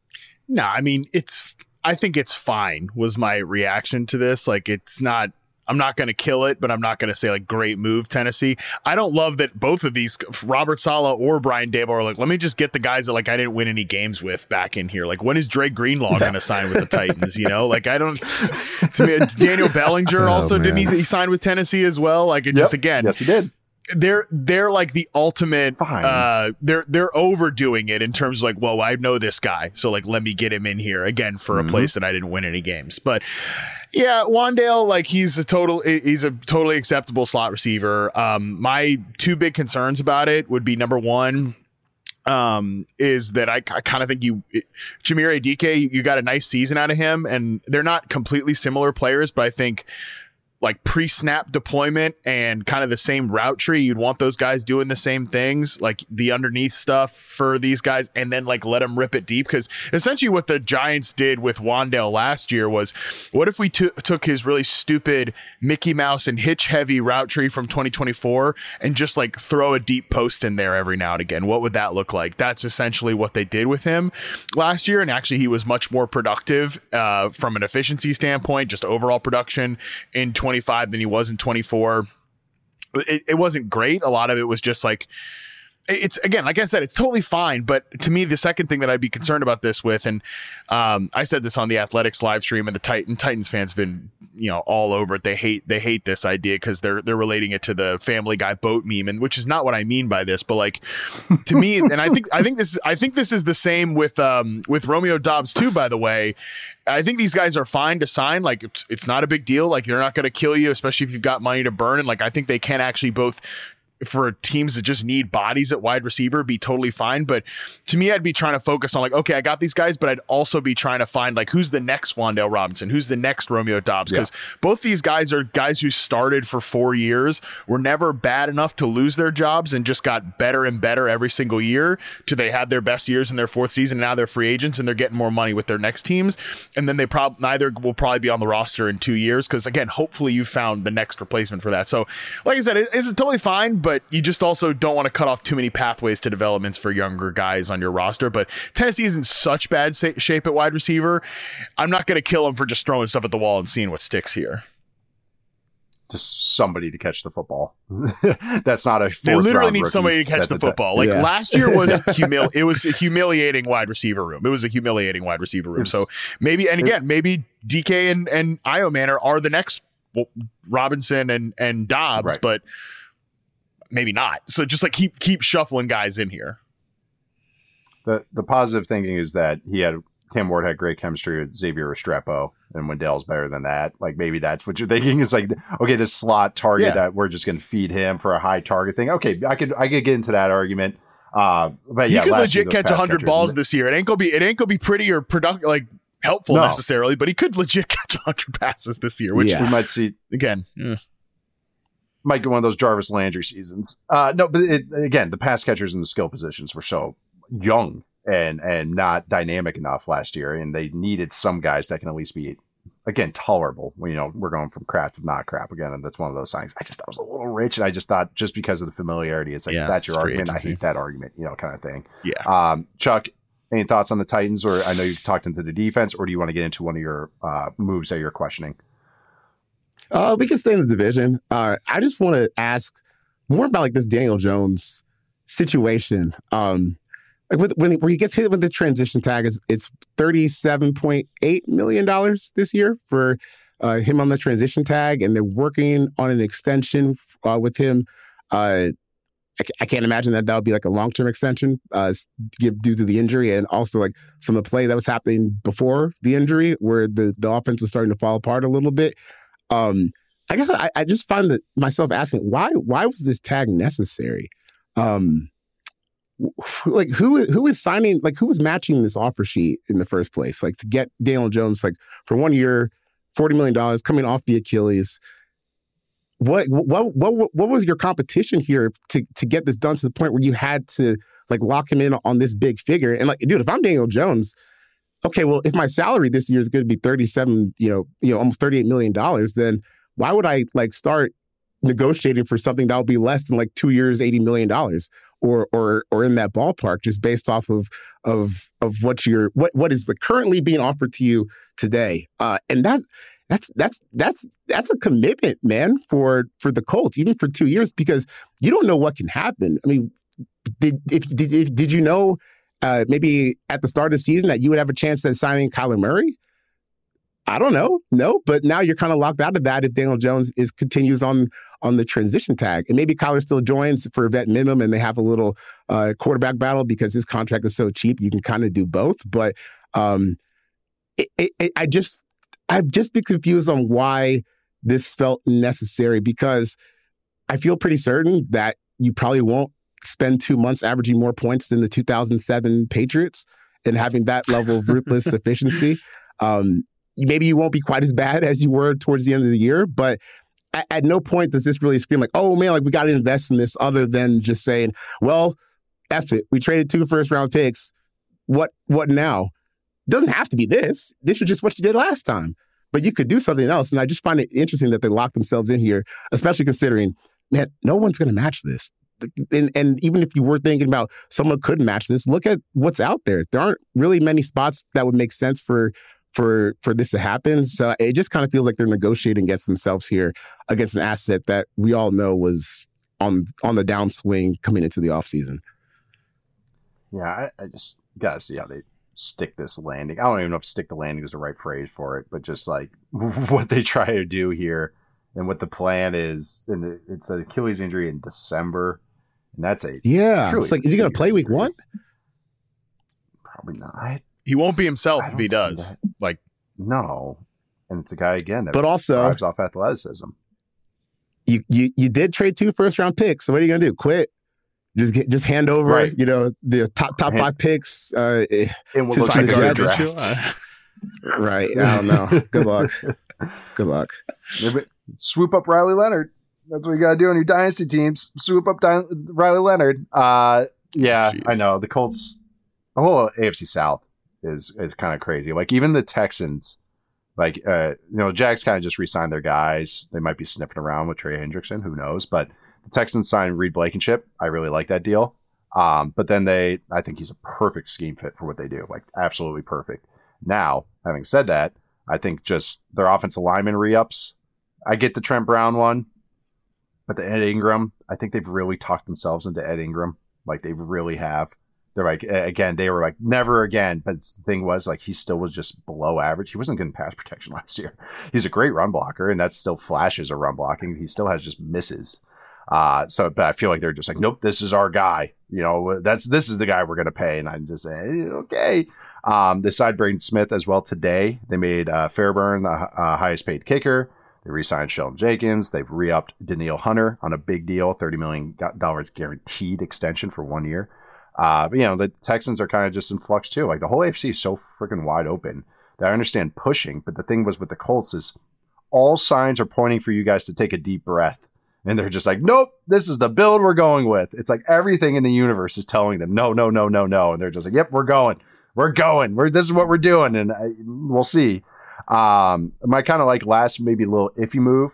No, I mean, I think it's fine was my reaction to this. Like, it's not I'm not going to kill it, but I'm not going to say like great move Tennessee. I don't love that both of these, Robert Saleh or Brian Daboll, are like, let me just get the guys that like I didn't win any games with back in here. Like, when is Dre Greenlaw going to sign with the Titans? You know, like I don't. Daniel Bellinger also didn't he signed with Tennessee as well? Like it just again, yes he did. They're like the ultimate. They're overdoing it in terms of like, well, I know this guy, so like let me get him in here again for a place that I didn't win any games. But yeah, Wan'Dale, like he's a totally acceptable slot receiver. My two big concerns about it would be, number one, is that I kind of think Chimere Adike, you got a nice season out of him, and they're not completely similar players, but I think like pre-snap deployment and kind of the same route tree, you'd want those guys doing the same things, like the underneath stuff for these guys, and then like let them rip it deep. Because essentially what the Giants did with Wan'Dale last year was, what if we took his really stupid Mickey Mouse and hitch heavy route tree from 2024 and just like throw a deep post in there every now and again? What would that look like? That's essentially what they did with him last year. And actually he was much more productive from an efficiency standpoint, just overall production in 25 than he was in 24. It wasn't great. A lot of it was just like, it's, again, like I said, it's totally fine. But to me, the second thing that I'd be concerned about this with, and I said this on the Athletics live stream, and the Titans fans been, all over it. They hate this idea because they're relating it to the Family Guy boat meme, and which is not what I mean by this. But like, to me, and I think this is the same with Romeo Doubs too, by the way. I think these guys are fine to sign. Like, it's not a big deal. Like, they're not going to kill you, especially if you've got money to burn. And like, I think they can actually both, for teams that just need bodies at wide receiver, be totally fine. But to me, I'd be trying to focus on like, okay, I got these guys, but I'd also be trying to find like, who's the next Wan'Dale Robinson? Who's the next Romeo Doubs? Because both these guys are guys who started for 4 years, were never bad enough to lose their jobs, and just got better and better every single year till they had their best years in their fourth season. And now they're free agents and they're getting more money with their next teams. And then neither will probably be on the roster in 2 years. Cause again, hopefully you found the next replacement for that. So like I said, it's totally fine, but you just also don't want to cut off too many pathways to developments for younger guys on your roster. But Tennessee is in such bad shape at wide receiver. I'm not going to kill them for just throwing stuff at the wall and seeing what sticks here. Just somebody to catch the football. That's not a. They literally need somebody to catch the football. Like last year was it was a humiliating wide receiver room. It was a humiliating wide receiver room. So maybe DK and Iomanner are the next Robinson and Doubs, right. But maybe not. So just like keep shuffling guys in here. The positive thinking is that Cam Ward had great chemistry with Xavier Restrepo, and Wan'Dale's better than that. Like, maybe that's what you're thinking is like, okay, this slot target that we're just going to feed him for a high target thing. Okay, I could get into that argument. But he could legit catch 100 balls this year. It ain't gonna be pretty or productive, like helpful necessarily, but he could legit catch 100 passes this year, which we might see again. Might get one of those Jarvis Landry seasons. No, but again, the pass catchers in the skill positions were so young and not dynamic enough last year, and they needed some guys that can at least be, again, tolerable. We're going from crap to not crap again, and that's one of those signs. I just thought it was a little rich, and I just thought just because of the familiarity, it's like, that's your argument. I hate that argument, kind of thing. Yeah. Chuck, any thoughts on the Titans? Or I know you've talked into the defense, or do you want to get into one of your moves that you're questioning? We can stay in the division. I just want to ask more about like this Daniel Jones situation. Like where he gets hit with the transition tag, it's $37.8 million this year for him on the transition tag, and they're working on an extension with him. I can't imagine that would be like a long-term extension due to the injury, and also like some of the play that was happening before the injury where the offense was starting to fall apart a little bit. I guess I just find myself asking why was this tag necessary? Like who is signing? Like who was matching this offer sheet in the first place? Like to get Daniel Jones like for 1 year, $40 million coming off the Achilles. What was your competition here to get this done to the point where you had to like lock him in on this big figure? And like, dude, if I'm Daniel Jones, okay, well, if my salary this year is going to be almost $38 million, then why would I like start negotiating for something that will be less than like 2 years, $80 million or in that ballpark, just based off of what is currently being offered to you today? And that's a commitment, man, for the Colts, even for 2 years, because you don't know what can happen. I mean, did you know maybe at the start of the season that you would have a chance at signing Kyler Murray? I don't know. No, but now you're kind of locked out of that if Daniel Jones continues on the transition tag. And maybe Kyler still joins for a vet minimum and they have a little quarterback battle because his contract is so cheap. You can kind of do both. But I've just been confused on why this felt necessary, because I feel pretty certain that you probably won't spend 2 months averaging more points than the 2007 Patriots and having that level of ruthless efficiency. Maybe you won't be quite as bad as you were towards the end of the year, but at no point does this really scream like, oh man, like we got to invest in this, other than just saying, well, F it. We traded 2 first-round picks. What now? It doesn't have to be this. This is just what you did last time. But you could do something else. And I just find it interesting that they locked themselves in here, especially considering, man, no one's going to match this. And even if you were thinking about someone could match this, look at what's out there. There aren't really many spots that would make sense for this to happen. So it just kind of feels like they're negotiating against themselves here, against an asset that we all know was on the downswing coming into the offseason. Yeah, I just got to see how they stick this landing. I don't even know if stick the landing is the right phrase for it, but just like what they try to do here and what the plan is. And it's an Achilles injury in December. And that's it's like, is he going to play week 1? Probably not. He won't be himself if he does. Like, no. And it's a guy again that but also drives off athleticism. You did trade 2 first-round picks. So what are you going to do? Quit? Just hand over, the top 5 picks. And what looks like a draft. Right. I don't know. Good luck. Swoop up Riley Leonard. That's what you got to do on your dynasty teams. Swoop up Riley Leonard. Jeez. I know. The Colts, the whole AFC South is kind of crazy. Like even the Texans, Jags kind of just re-signed their guys. They might be sniffing around with Trey Hendrickson. Who knows? But the Texans signed Reed Blankenship. I really like that deal. But then I think he's a perfect scheme fit for what they do. Like absolutely perfect. Now, having said that, I think just their offensive lineman re-ups. I get the Trent Brown one, but the Ed Ingram, I think they've really talked themselves into Ed Ingram. Like they really have. They're like, again, they were like, never again. But the thing was, like, he still was just below average. He wasn't getting pass protection last year. He's a great run blocker, and that still flashes of run blocking. He still has just misses. But I feel like they're just like, nope, this is our guy. This is the guy we're going to pay. And I'm just saying, okay. They signed Braden Smith as well today. They made Fairburn the highest paid kicker. They re-signed Sheldon Jenkins. They've re-upped Danielle Hunter on a big deal, $30 million guaranteed extension for 1 year. But the Texans are kind of just in flux too. Like the whole AFC is so freaking wide open that I understand pushing. But the thing was with the Colts is all signs are pointing for you guys to take a deep breath. And they're just like, nope, this is the build we're going with. It's like everything in the universe is telling them, no. And they're just like, yep, we're going. This is what we're doing. And we'll see. My kind of like last maybe a little iffy move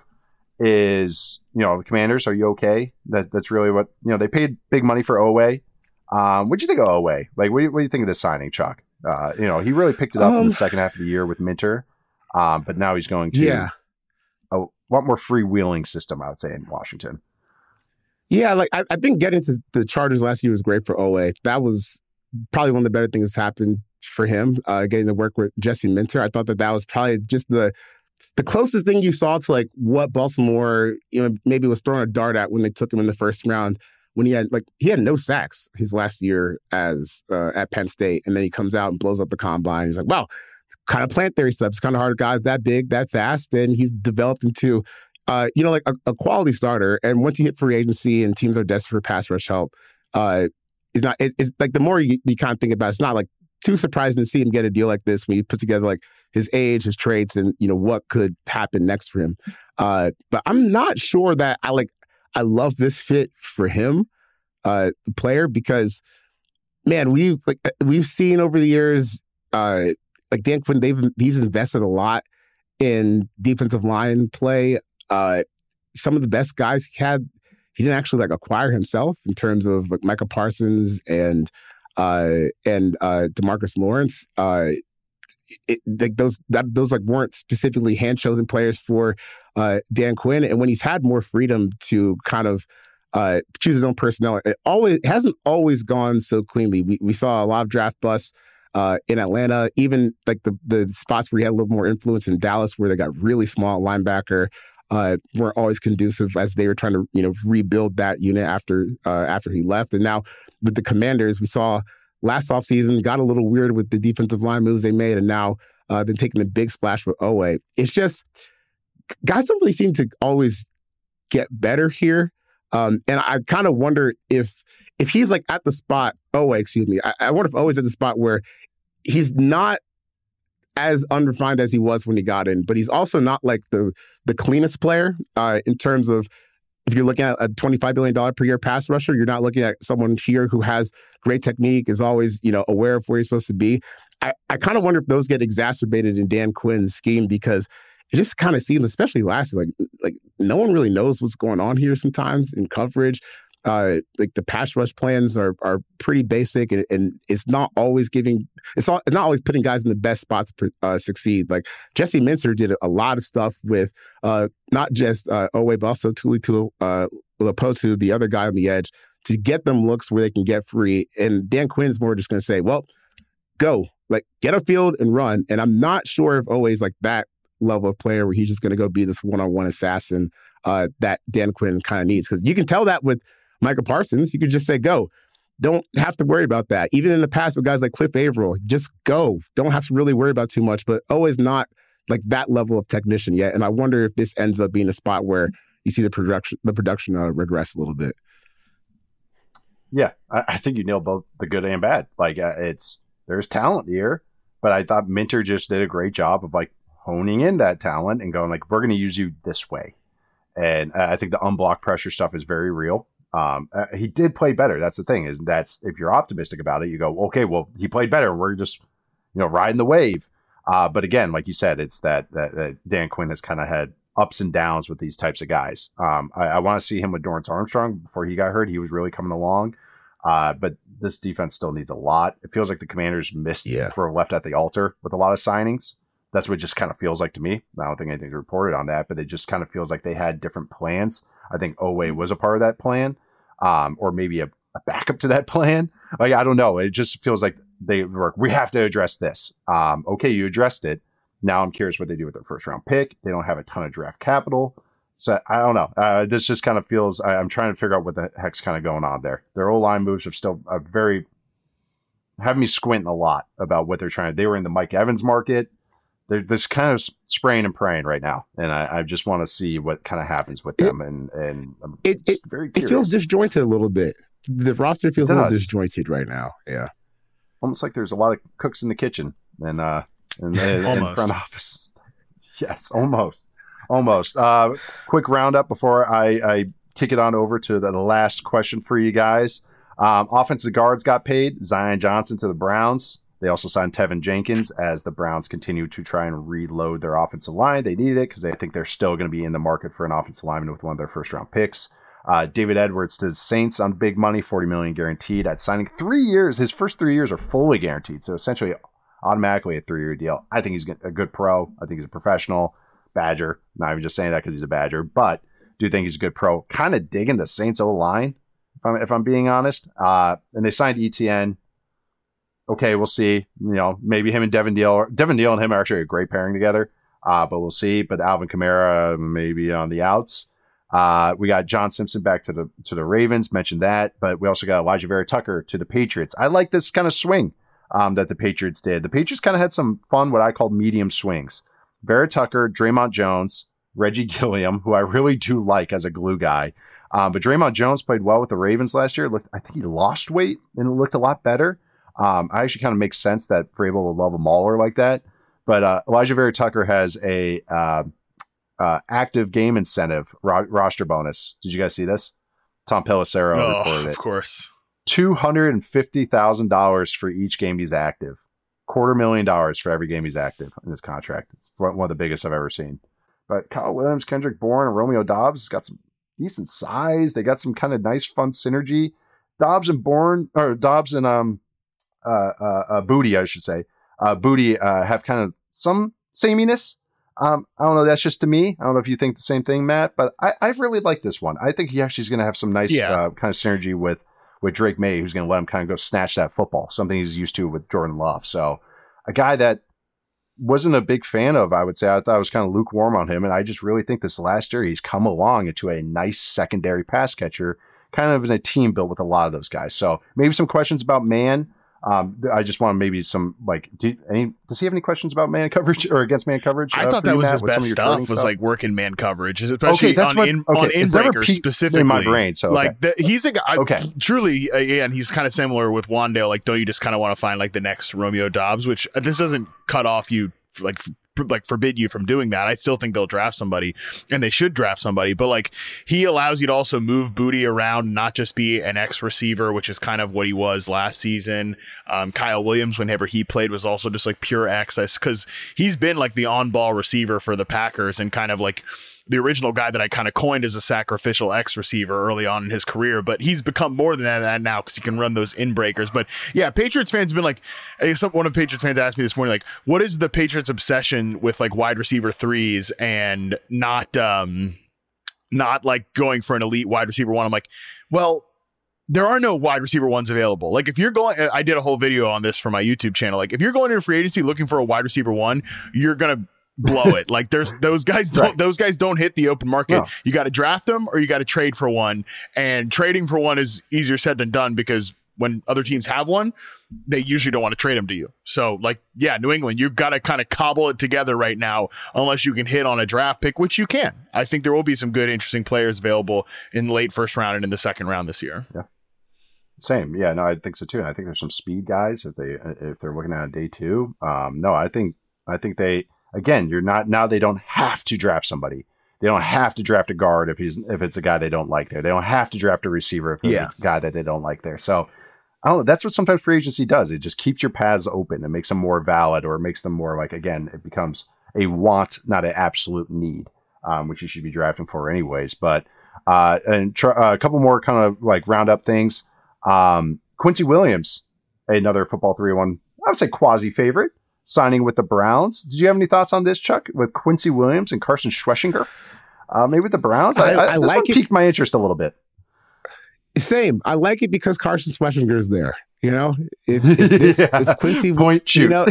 is, Commanders, are you okay? That's really what, they paid big money for Oweh. What'd you think of Oweh? Like, what do you think of this signing, Chuck? He really picked it up in the second half of the year with Minter. But now he's going to a lot more freewheeling system, I would say, in Washington. Yeah, like I think getting to the Chargers last year was great for Oweh. That was probably one of the better things that's happened for him, getting to work with Jesse Minter. I thought that was probably just the closest thing you saw to like what Baltimore, maybe was throwing a dart at when they took him in the first round. When he had no sacks his last year as at Penn State, and then he comes out and blows up the combine. He's like, wow, kind of plant theory stuff. It's kind of hard, guys that big, that fast, and he's developed into, like a quality starter. And once you hit free agency and teams are desperate for pass rush help, it's like the more you kind of think about it, it's not like too surprising to see him get a deal like this when you put together like his age, his traits, and what could happen next for him. But I'm not sure that I love this fit for him, the player, because man, we've seen over the years, like Dan Quinn, he's invested a lot in defensive line play. Some of the best guys he didn't actually like acquire himself in terms of like Micah Parsons and DeMarcus Lawrence. those like weren't specifically hand chosen players for Dan Quinn. And when he's had more freedom to kind of choose his own personnel, it hasn't always gone so cleanly. We saw a lot of draft busts in Atlanta, even like the spots where he had a little more influence in Dallas, where they got really small linebacker, weren't always conducive as they were trying to rebuild that unit after he left. And now with the Commanders, we saw last offseason got a little weird with the defensive line moves they made, and now they're taking the big splash with Oweh. It's just guys don't really seem to always get better here. And I kind of wonder if he's like at the spot, excuse me. I wonder if Oweh's at the spot where he's not as unrefined as he was when he got in, but he's also not like the cleanest player in terms of, if you're looking at a $25 billion per year pass rusher, you're not looking at someone here who has great technique, is always, aware of where he's supposed to be. I kind of wonder if those get exacerbated in Dan Quinn's scheme, because it just kind of seems, especially last year, like no one really knows what's going on here sometimes in coverage. Like the pass rush plans are pretty basic, and it's not always not always putting guys in the best spots to succeed. Like Jesse Minter did a lot of stuff with not just Oweh, but also Tuli Tuipulotu, the other guy on the edge, to get them looks where they can get free. And Dan Quinn's more just going to say, well, go, like get a field and run. And I'm not sure if Oweh's like that level of player where he's just going to go be this one-on-one assassin that Dan Quinn kind of needs. Because you can tell that with Micah Parsons. You could just say, go. Don't have to worry about that. Even in the past with guys like Cliff Averill, just go. Don't have to really worry about too much. But Oweh's not like that level of technician yet. And I wonder if this ends up being a spot where you see the production regress a little bit. Yeah, I think you nailed both the good and bad. Like there's talent here, but I thought Minter just did a great job of like honing in that talent and going like, we're going to use you this way. And I think the unblocked pressure stuff is very real. He did play better. That's the thing, is that's, if you're optimistic about it, you go, okay, well, he played better. We're just, riding the wave. But again, like you said, it's that Dan Quinn has kind of had ups and downs with these types of guys. I want to see him with Dorrance Armstrong before he got hurt. He was really coming along. But this defense still needs a lot. It feels like the Commanders missed or left at the altar with a lot of signings. That's what it just kind of feels like to me. I don't think anything's reported on that, but it just kind of feels like they had different plans. I think Oweh was a part of that plan, or maybe a backup to that plan. Like, I don't know. It just feels like we have to address this. Okay, you addressed it. Now I'm curious what they do with their first round pick. They don't have a ton of draft capital. So I don't know. This just kind of feels, I'm trying to figure out what the heck's kind of going on there. Their O-line moves are still having me squinting a lot about what they're trying to. They were in the Mike Evans market. They're this kind of spraying and praying right now, and I just want to see what kind of happens with them. And I'm very curious. It feels disjointed a little bit. The roster feels a little disjointed right now. Yeah, almost like there's a lot of cooks in the kitchen and in front office. Yes, almost. Quick roundup before I kick it on over to the last question for you guys. Offensive guards got paid. Zion Johnson to the Browns. They also signed Tevin Jenkins as the Browns continue to try and reload their offensive line. They needed it because they think they're still going to be in the market for an offensive lineman with one of their first-round picks. David Edwards to the Saints on big money, $40 million guaranteed at signing 3 years. His first 3 years are fully guaranteed, so essentially automatically a 3-year deal. I think he's a good pro. I think he's a professional Badger. Not even just saying that because he's a Badger, but do think he's a good pro. Kind of digging the Saints O-line, if I'm being honest. And they signed ETN. Okay, we'll see. Maybe him and Devin Deal and him are actually a great pairing together. But we'll see. But Alvin Kamara maybe on the outs. We got John Simpson back to the Ravens. Mentioned that. But we also got Elijah Vera Tucker to the Patriots. I like this kind of swing that the Patriots did. The Patriots kind of had some fun, what I call medium swings. Vera Tucker, Draymond Jones, Reggie Gilliam, who I really do like as a glue guy. But Draymond Jones played well with the Ravens last year. I think he lost weight and it looked a lot better. I actually kind of makes sense that Vrabel would love a mauler like that. But Elijah Vera Tucker has a active game incentive roster bonus. Did you guys see this? Tom Pelissero reported it. Of course. $250,000 for each game he's active. $250,000 for every game he's active in his contract. It's one of the biggest I've ever seen. But Kyle Williams, Kendrick Bourne, and Romeo Doubs got some decent size. They got some kind of nice, fun synergy. Doubs and Booty, I should say, Booty have kind of some sameness. I don't know. That's just to me. I don't know if you think the same thing, Matt, but I've really liked this one. I think he actually is going to have some nice kind of synergy with Drake May, who's going to let him kind of go snatch that football, something he's used to with Jordan Love. So a guy that wasn't a big fan of, I would say. I thought I was kind of lukewarm on him, and I just really think this last year he's come along into a nice secondary pass catcher, kind of in a team built with a lot of those guys. So maybe some questions about man. I just want maybe some does he have any questions about man coverage or against man coverage? I thought that was his best stuff was like working man coverage, especially on in-breakers specifically in my brain. So he's a guy. Truly, and he's kind of similar with Wandale. Like, don't you just kind of want to find like the next Romeo Dobbs? Which this doesn't cut off you like forbid you from doing that. I still think they'll draft somebody, and they should draft somebody, but like he allows you to also move Booty around, not just be an X receiver, which is kind of what he was last season. Kyle Williams, whenever he played, was also just like pure X, because he's been like the on-ball receiver for the Packers and kind of like the original guy that I kind of coined as a sacrificial X receiver early on in his career, but he's become more than that now because he can run those in breakers. But yeah, Patriots fans have been like, one of the Patriots fans asked me this morning, like, what is the Patriots obsession with like wide receiver threes and not like going for an elite wide receiver one? I'm like, well, there are no wide receiver ones available. Like if you're going, I did a whole video on this for my YouTube channel. Like if you're going into free agency looking for a wide receiver one, you're going to blow it. Like those guys don't hit the open market. No. You got to draft them or you got to trade for one, and trading for one is easier said than done because when other teams have one, they usually don't want to trade them to you. So like, yeah, New England, you've got to kind of cobble it together right now, unless you can hit on a draft pick, which you can. I think there will be some good, interesting players available in the late first round and in the second round this year. Yeah. Same. Yeah, no, I think so too. And I think there's some speed guys if they're looking at a day two. No, I think they, again, they don't have to draft somebody. They don't have to draft a guard if it's a guy they don't like there. They don't have to draft a receiver if it's a guy that they don't like there. So I don't know. That's what sometimes free agency does. It just keeps your paths open. It makes them more valid, or it makes them more like, again, it becomes a want, not an absolute need, which you should be drafting for anyways. But a couple more kind of like round up things. Quincy Williams, another Football 301, I would say quasi favorite, signing with the Browns. Did you have any thoughts on this, Chuck, with Quincy Williams and Carson Schweschinger? Maybe with the Browns? I this like one piqued my interest a little bit. Same. I like it because Carson Schweschinger is there. You know, if Quincy point shoot, you know,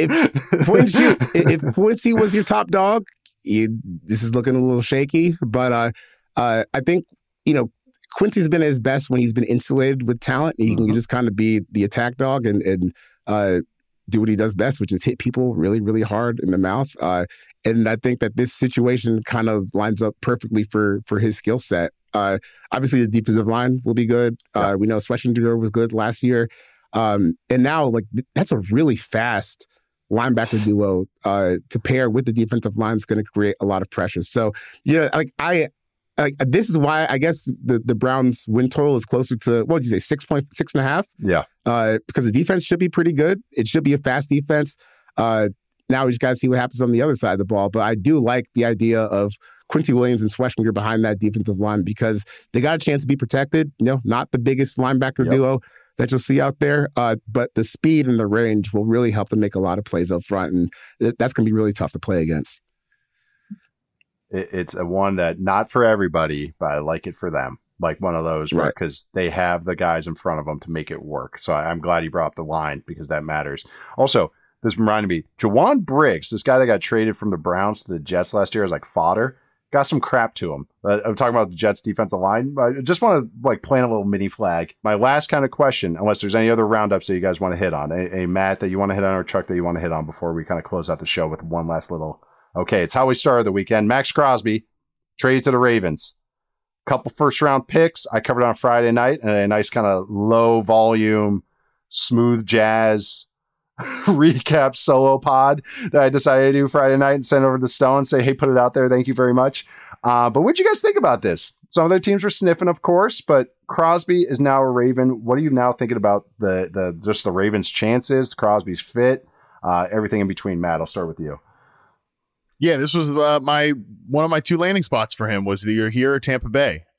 if Quincy was your top dog, this is looking a little shaky. But I think, you know, Quincy's been at his best when he's been insulated with talent. He can just kind of be the attack dog and do what he does best, which is hit people really, really hard in the mouth. And I think that this situation kind of lines up perfectly for his skill set. Obviously, the defensive line will be good. We know Schweschinger was good last year. And now, like, that's a really fast linebacker duo to pair with the defensive line is going to create a lot of pressure. So, yeah, this is why I guess the Browns win total is closer to, what did you say, 6.5? Yeah. Because the defense should be pretty good. It should be a fast defense. Now we just got to see what happens on the other side of the ball. But I do like the idea of Quincy Williams and Schweschinger behind that defensive line because they got a chance to be protected. You know, not the biggest linebacker duo that you'll see out there, but the speed and the range will really help them make a lot of plays up front, and that's going to be really tough to play against. It's a one that not for everybody, but I like it for them. Like one of those, right? Because they have the guys in front of them to make it work. So I'm glad you brought up the line because that matters. Also, this reminded me, Jawan Briggs, this guy that got traded from the Browns to the Jets last year, is like fodder. Got some crap to him. I'm talking about the Jets defensive line. I just want to like plant a little mini flag. My last kind of question, unless there's any other roundups that you guys want to hit on, a Matt that you want to hit on or Chuck that you want to hit on before we kind of close out the show with one last little. Okay, it's how we started the weekend. Max Crosby traded to the Ravens. Couple first round picks I covered on Friday night, and a nice kind of low volume, smooth jazz recap solo pod that I decided to do Friday night and send over to Stone and say, hey, put it out there. Thank you very much. But what'd you guys think about this? Some of their teams were sniffing, of course, but Crosby is now a Raven. What are you now thinking about just the Ravens' chances, Crosby's fit, everything in between? Matt, I'll start with you. Yeah, this was one of my two landing spots for him was either here or Tampa Bay.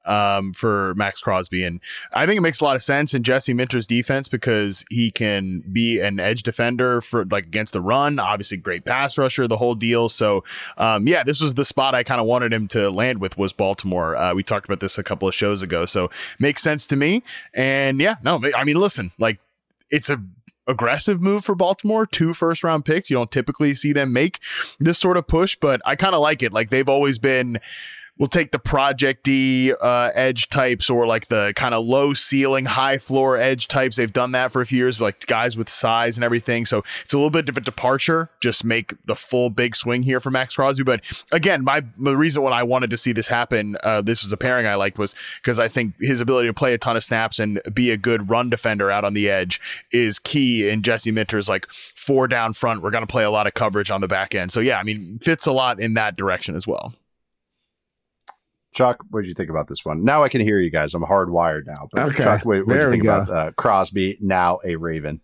for Max Crosby. And I think it makes a lot of sense in Jesse Minter's defense because he can be an edge defender for like against the run, obviously great pass rusher, the whole deal. So this was the spot I kind of wanted him to land with was Baltimore. We talked about this a couple of shows ago, so makes sense to me. And listen, like it's a aggressive move for Baltimore, 2 first-round picks. You don't typically see them make this sort of push, but I kind of like it. Like they've always been, we'll take the project-y edge types or like the kind of low ceiling, high floor edge types. They've done that for a few years, like guys with size and everything. So it's a little bit of a departure, just make the full big swing here for Max Crosby. But again, the reason why I wanted to see this happen, this was a pairing I liked, was because I think his ability to play a ton of snaps and be a good run defender out on the edge is key in Jesse Minter's like 4 down front. We're going to play a lot of coverage on the back end. So yeah, fits a lot in that direction as well. Chuck, what did you think about this one? Now I can hear you guys. I'm hardwired now. But okay. Chuck, what did you think about Crosby, now a Raven?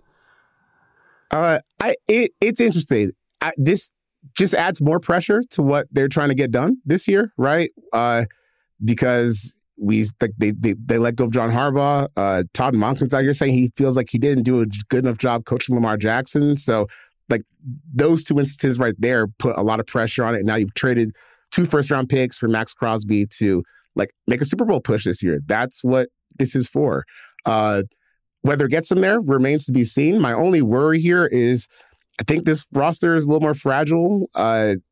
It's interesting. This just adds more pressure to what they're trying to get done this year, right? Because they let go of John Harbaugh. Todd Monken's out here saying he feels like he didn't do a good enough job coaching Lamar Jackson. So, like those 2 instances right there put a lot of pressure on it. And now you've traded 2 first-round picks for Max Crosby to like make a Super Bowl push this year. That's what this is for. Whether it gets them there remains to be seen. My only worry here is I think this roster is a little more fragile, than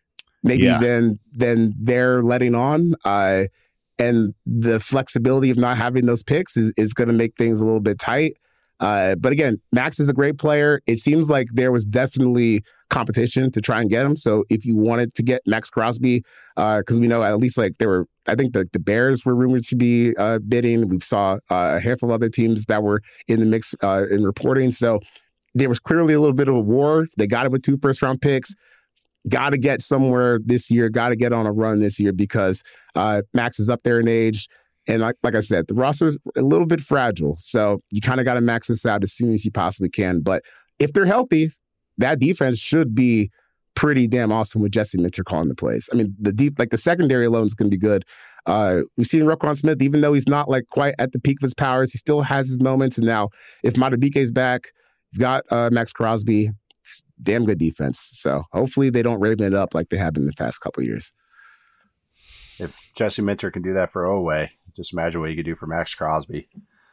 they're letting on. And the flexibility of not having those picks is going to make things a little bit tight. But again, Max is a great player. It seems like there was definitely competition to try and get him. So if you wanted to get Max Crosby, because we know at least like I think the Bears were rumored to be bidding. We saw a handful of other teams that were in the mix in reporting. So there was clearly a little bit of a war. They got it with 2 first-round picks. Got to get somewhere this year. Got to get on a run this year because Max is up there in age. And like I said, the roster is a little bit fragile. So you kind of got to max this out as soon as you possibly can. But if they're healthy, that defense should be pretty damn awesome with Jesse Minter calling the plays. The secondary alone is going to be good. We've seen Roquan Smith, even though he's not like quite at the peak of his powers, he still has his moments. And now if Madubuike's back, you've got Max Crosby, it's damn good defense. So hopefully they don't raven it up like they have in the past couple of years. If Jesse Minter can do that for Oweh, just imagine what he could do for Max Crosby.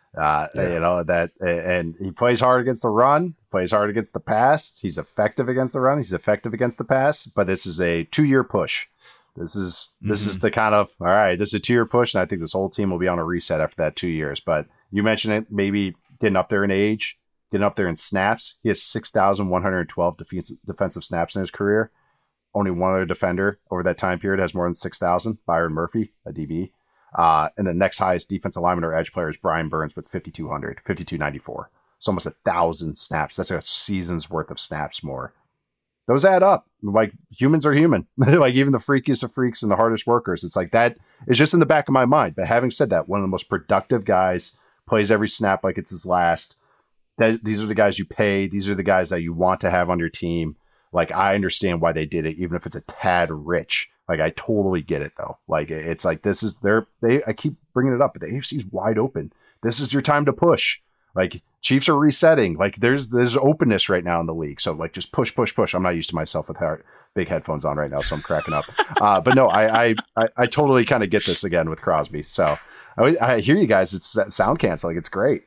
And he plays hard against the run, plays hard against the pass. He's effective against the run. He's effective against the pass. But this is a 2-year push. This is the kind of, all right, this is a 2-year push, and I think this whole team will be on a reset after that 2 years. But you mentioned it, maybe getting up there in age, getting up there in snaps. He has 6,112 defensive snaps in his career. Only one other defender over that time period has more than 6,000, Byron Murphy, a DB. And the next highest defensive lineman or edge player is Brian Burns with 5,200, 5,294. So almost 1,000 snaps. That's a season's worth of snaps more. Those add up. Like, humans are human. Like, even the freakiest of freaks and the hardest workers. It's like, that is just in the back of my mind. But having said that, one of the most productive guys, plays every snap like it's his last. These are the guys you pay. These are the guys that you want to have on your team. Like, I understand why they did it, even if it's a tad rich. Like, I totally get it, though. Like, it's like, this is I keep bringing it up, but the AFC's wide open. This is your time to push. Like, Chiefs are resetting. Like, there's openness right now in the league. So, like, just push. I'm not used to myself with big headphones on right now, so I'm cracking up. But no, I totally kind of get this again with Crosby. So I hear you guys. It's sound canceling. It's great.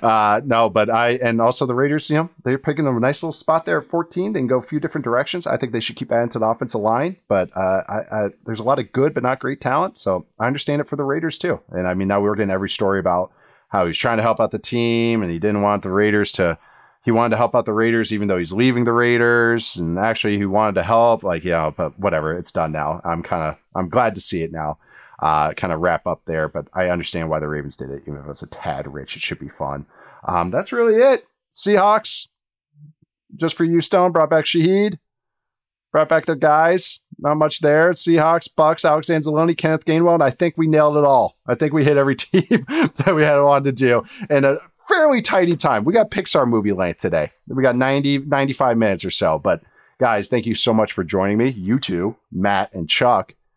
And also the Raiders, they're picking a nice little spot there at 14. They can go a few different directions. I think they should keep adding to the offensive line, but there's a lot of good but not great talent. So I understand it for the Raiders too. And I mean, now we're getting every story about how he's trying to help out the team and he didn't want the Raiders he wanted to help out the Raiders even though he's leaving the Raiders, and actually he wanted to help, but whatever, it's done now. I'm glad to see it now. Kind of wrap up there, but I understand why the Ravens did it. Even if it's a tad rich, it should be fun. That's really it. Seahawks, just for you, Stone, brought back Shaheed, brought back their guys. Not much there. Seahawks, Bucks, Alex Anzalone, Kenneth Gainwell, and I think we nailed it all. I think we hit every team that we had wanted to do in a fairly tidy time. We got Pixar movie length today. We got 95 minutes or so. But guys, thank you so much for joining me. You two, Matt and Chuck.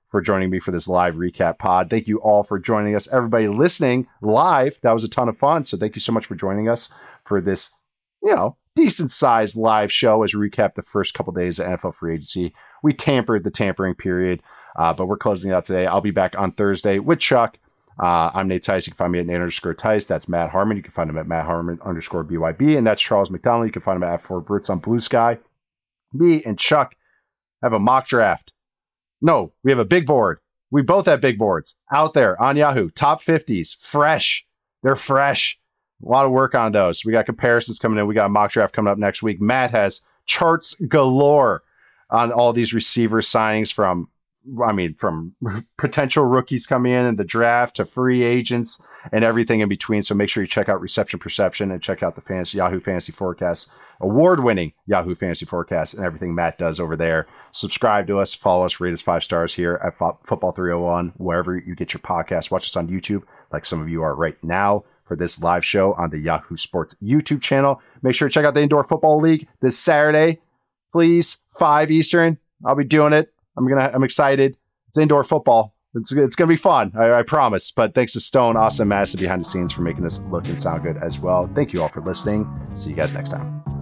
for joining me for this live recap pod. Thank you all for joining us. Everybody listening live, that was a ton of fun. So thank you so much for joining us for this, decent sized live show as we recap the first couple days of NFL free agency. We tampered the tampering period, but we're closing it out today. I'll be back on Thursday with Chuck. I'm Nate Tice. You can find me at Nate_Tice. That's Matt Harmon. You can find him at Matt_Harmon_BYB. And that's Charles McDonald. You can find him at @4Verts on Blue Sky. Me and Chuck have a mock draft. No, we have a big board. We both have big boards out there on Yahoo. Top 50s. Fresh. They're fresh. A lot of work on those. We got comparisons coming in. We got a mock draft coming up next week. Matt has charts galore on all these receiver signings from potential rookies coming in the draft to free agents and everything in between. So make sure you check out Reception Perception and check out the Yahoo Fantasy Forecast, award-winning Yahoo Fantasy Forecast, and everything Matt does over there. Subscribe to us, follow us, rate us 5 stars here at Football 301, wherever you get your podcast. Watch us on YouTube, like some of you are right now, for this live show on the Yahoo Sports YouTube channel. Make sure to check out the Indoor Football League this Saturday. Please, 5 Eastern. I'll be doing it. I'm excited. It's indoor football. It's gonna be fun. I promise. But thanks to Stone, Austin, Madison behind the scenes for making this look and sound good as well. Thank you all for listening. See you guys next time.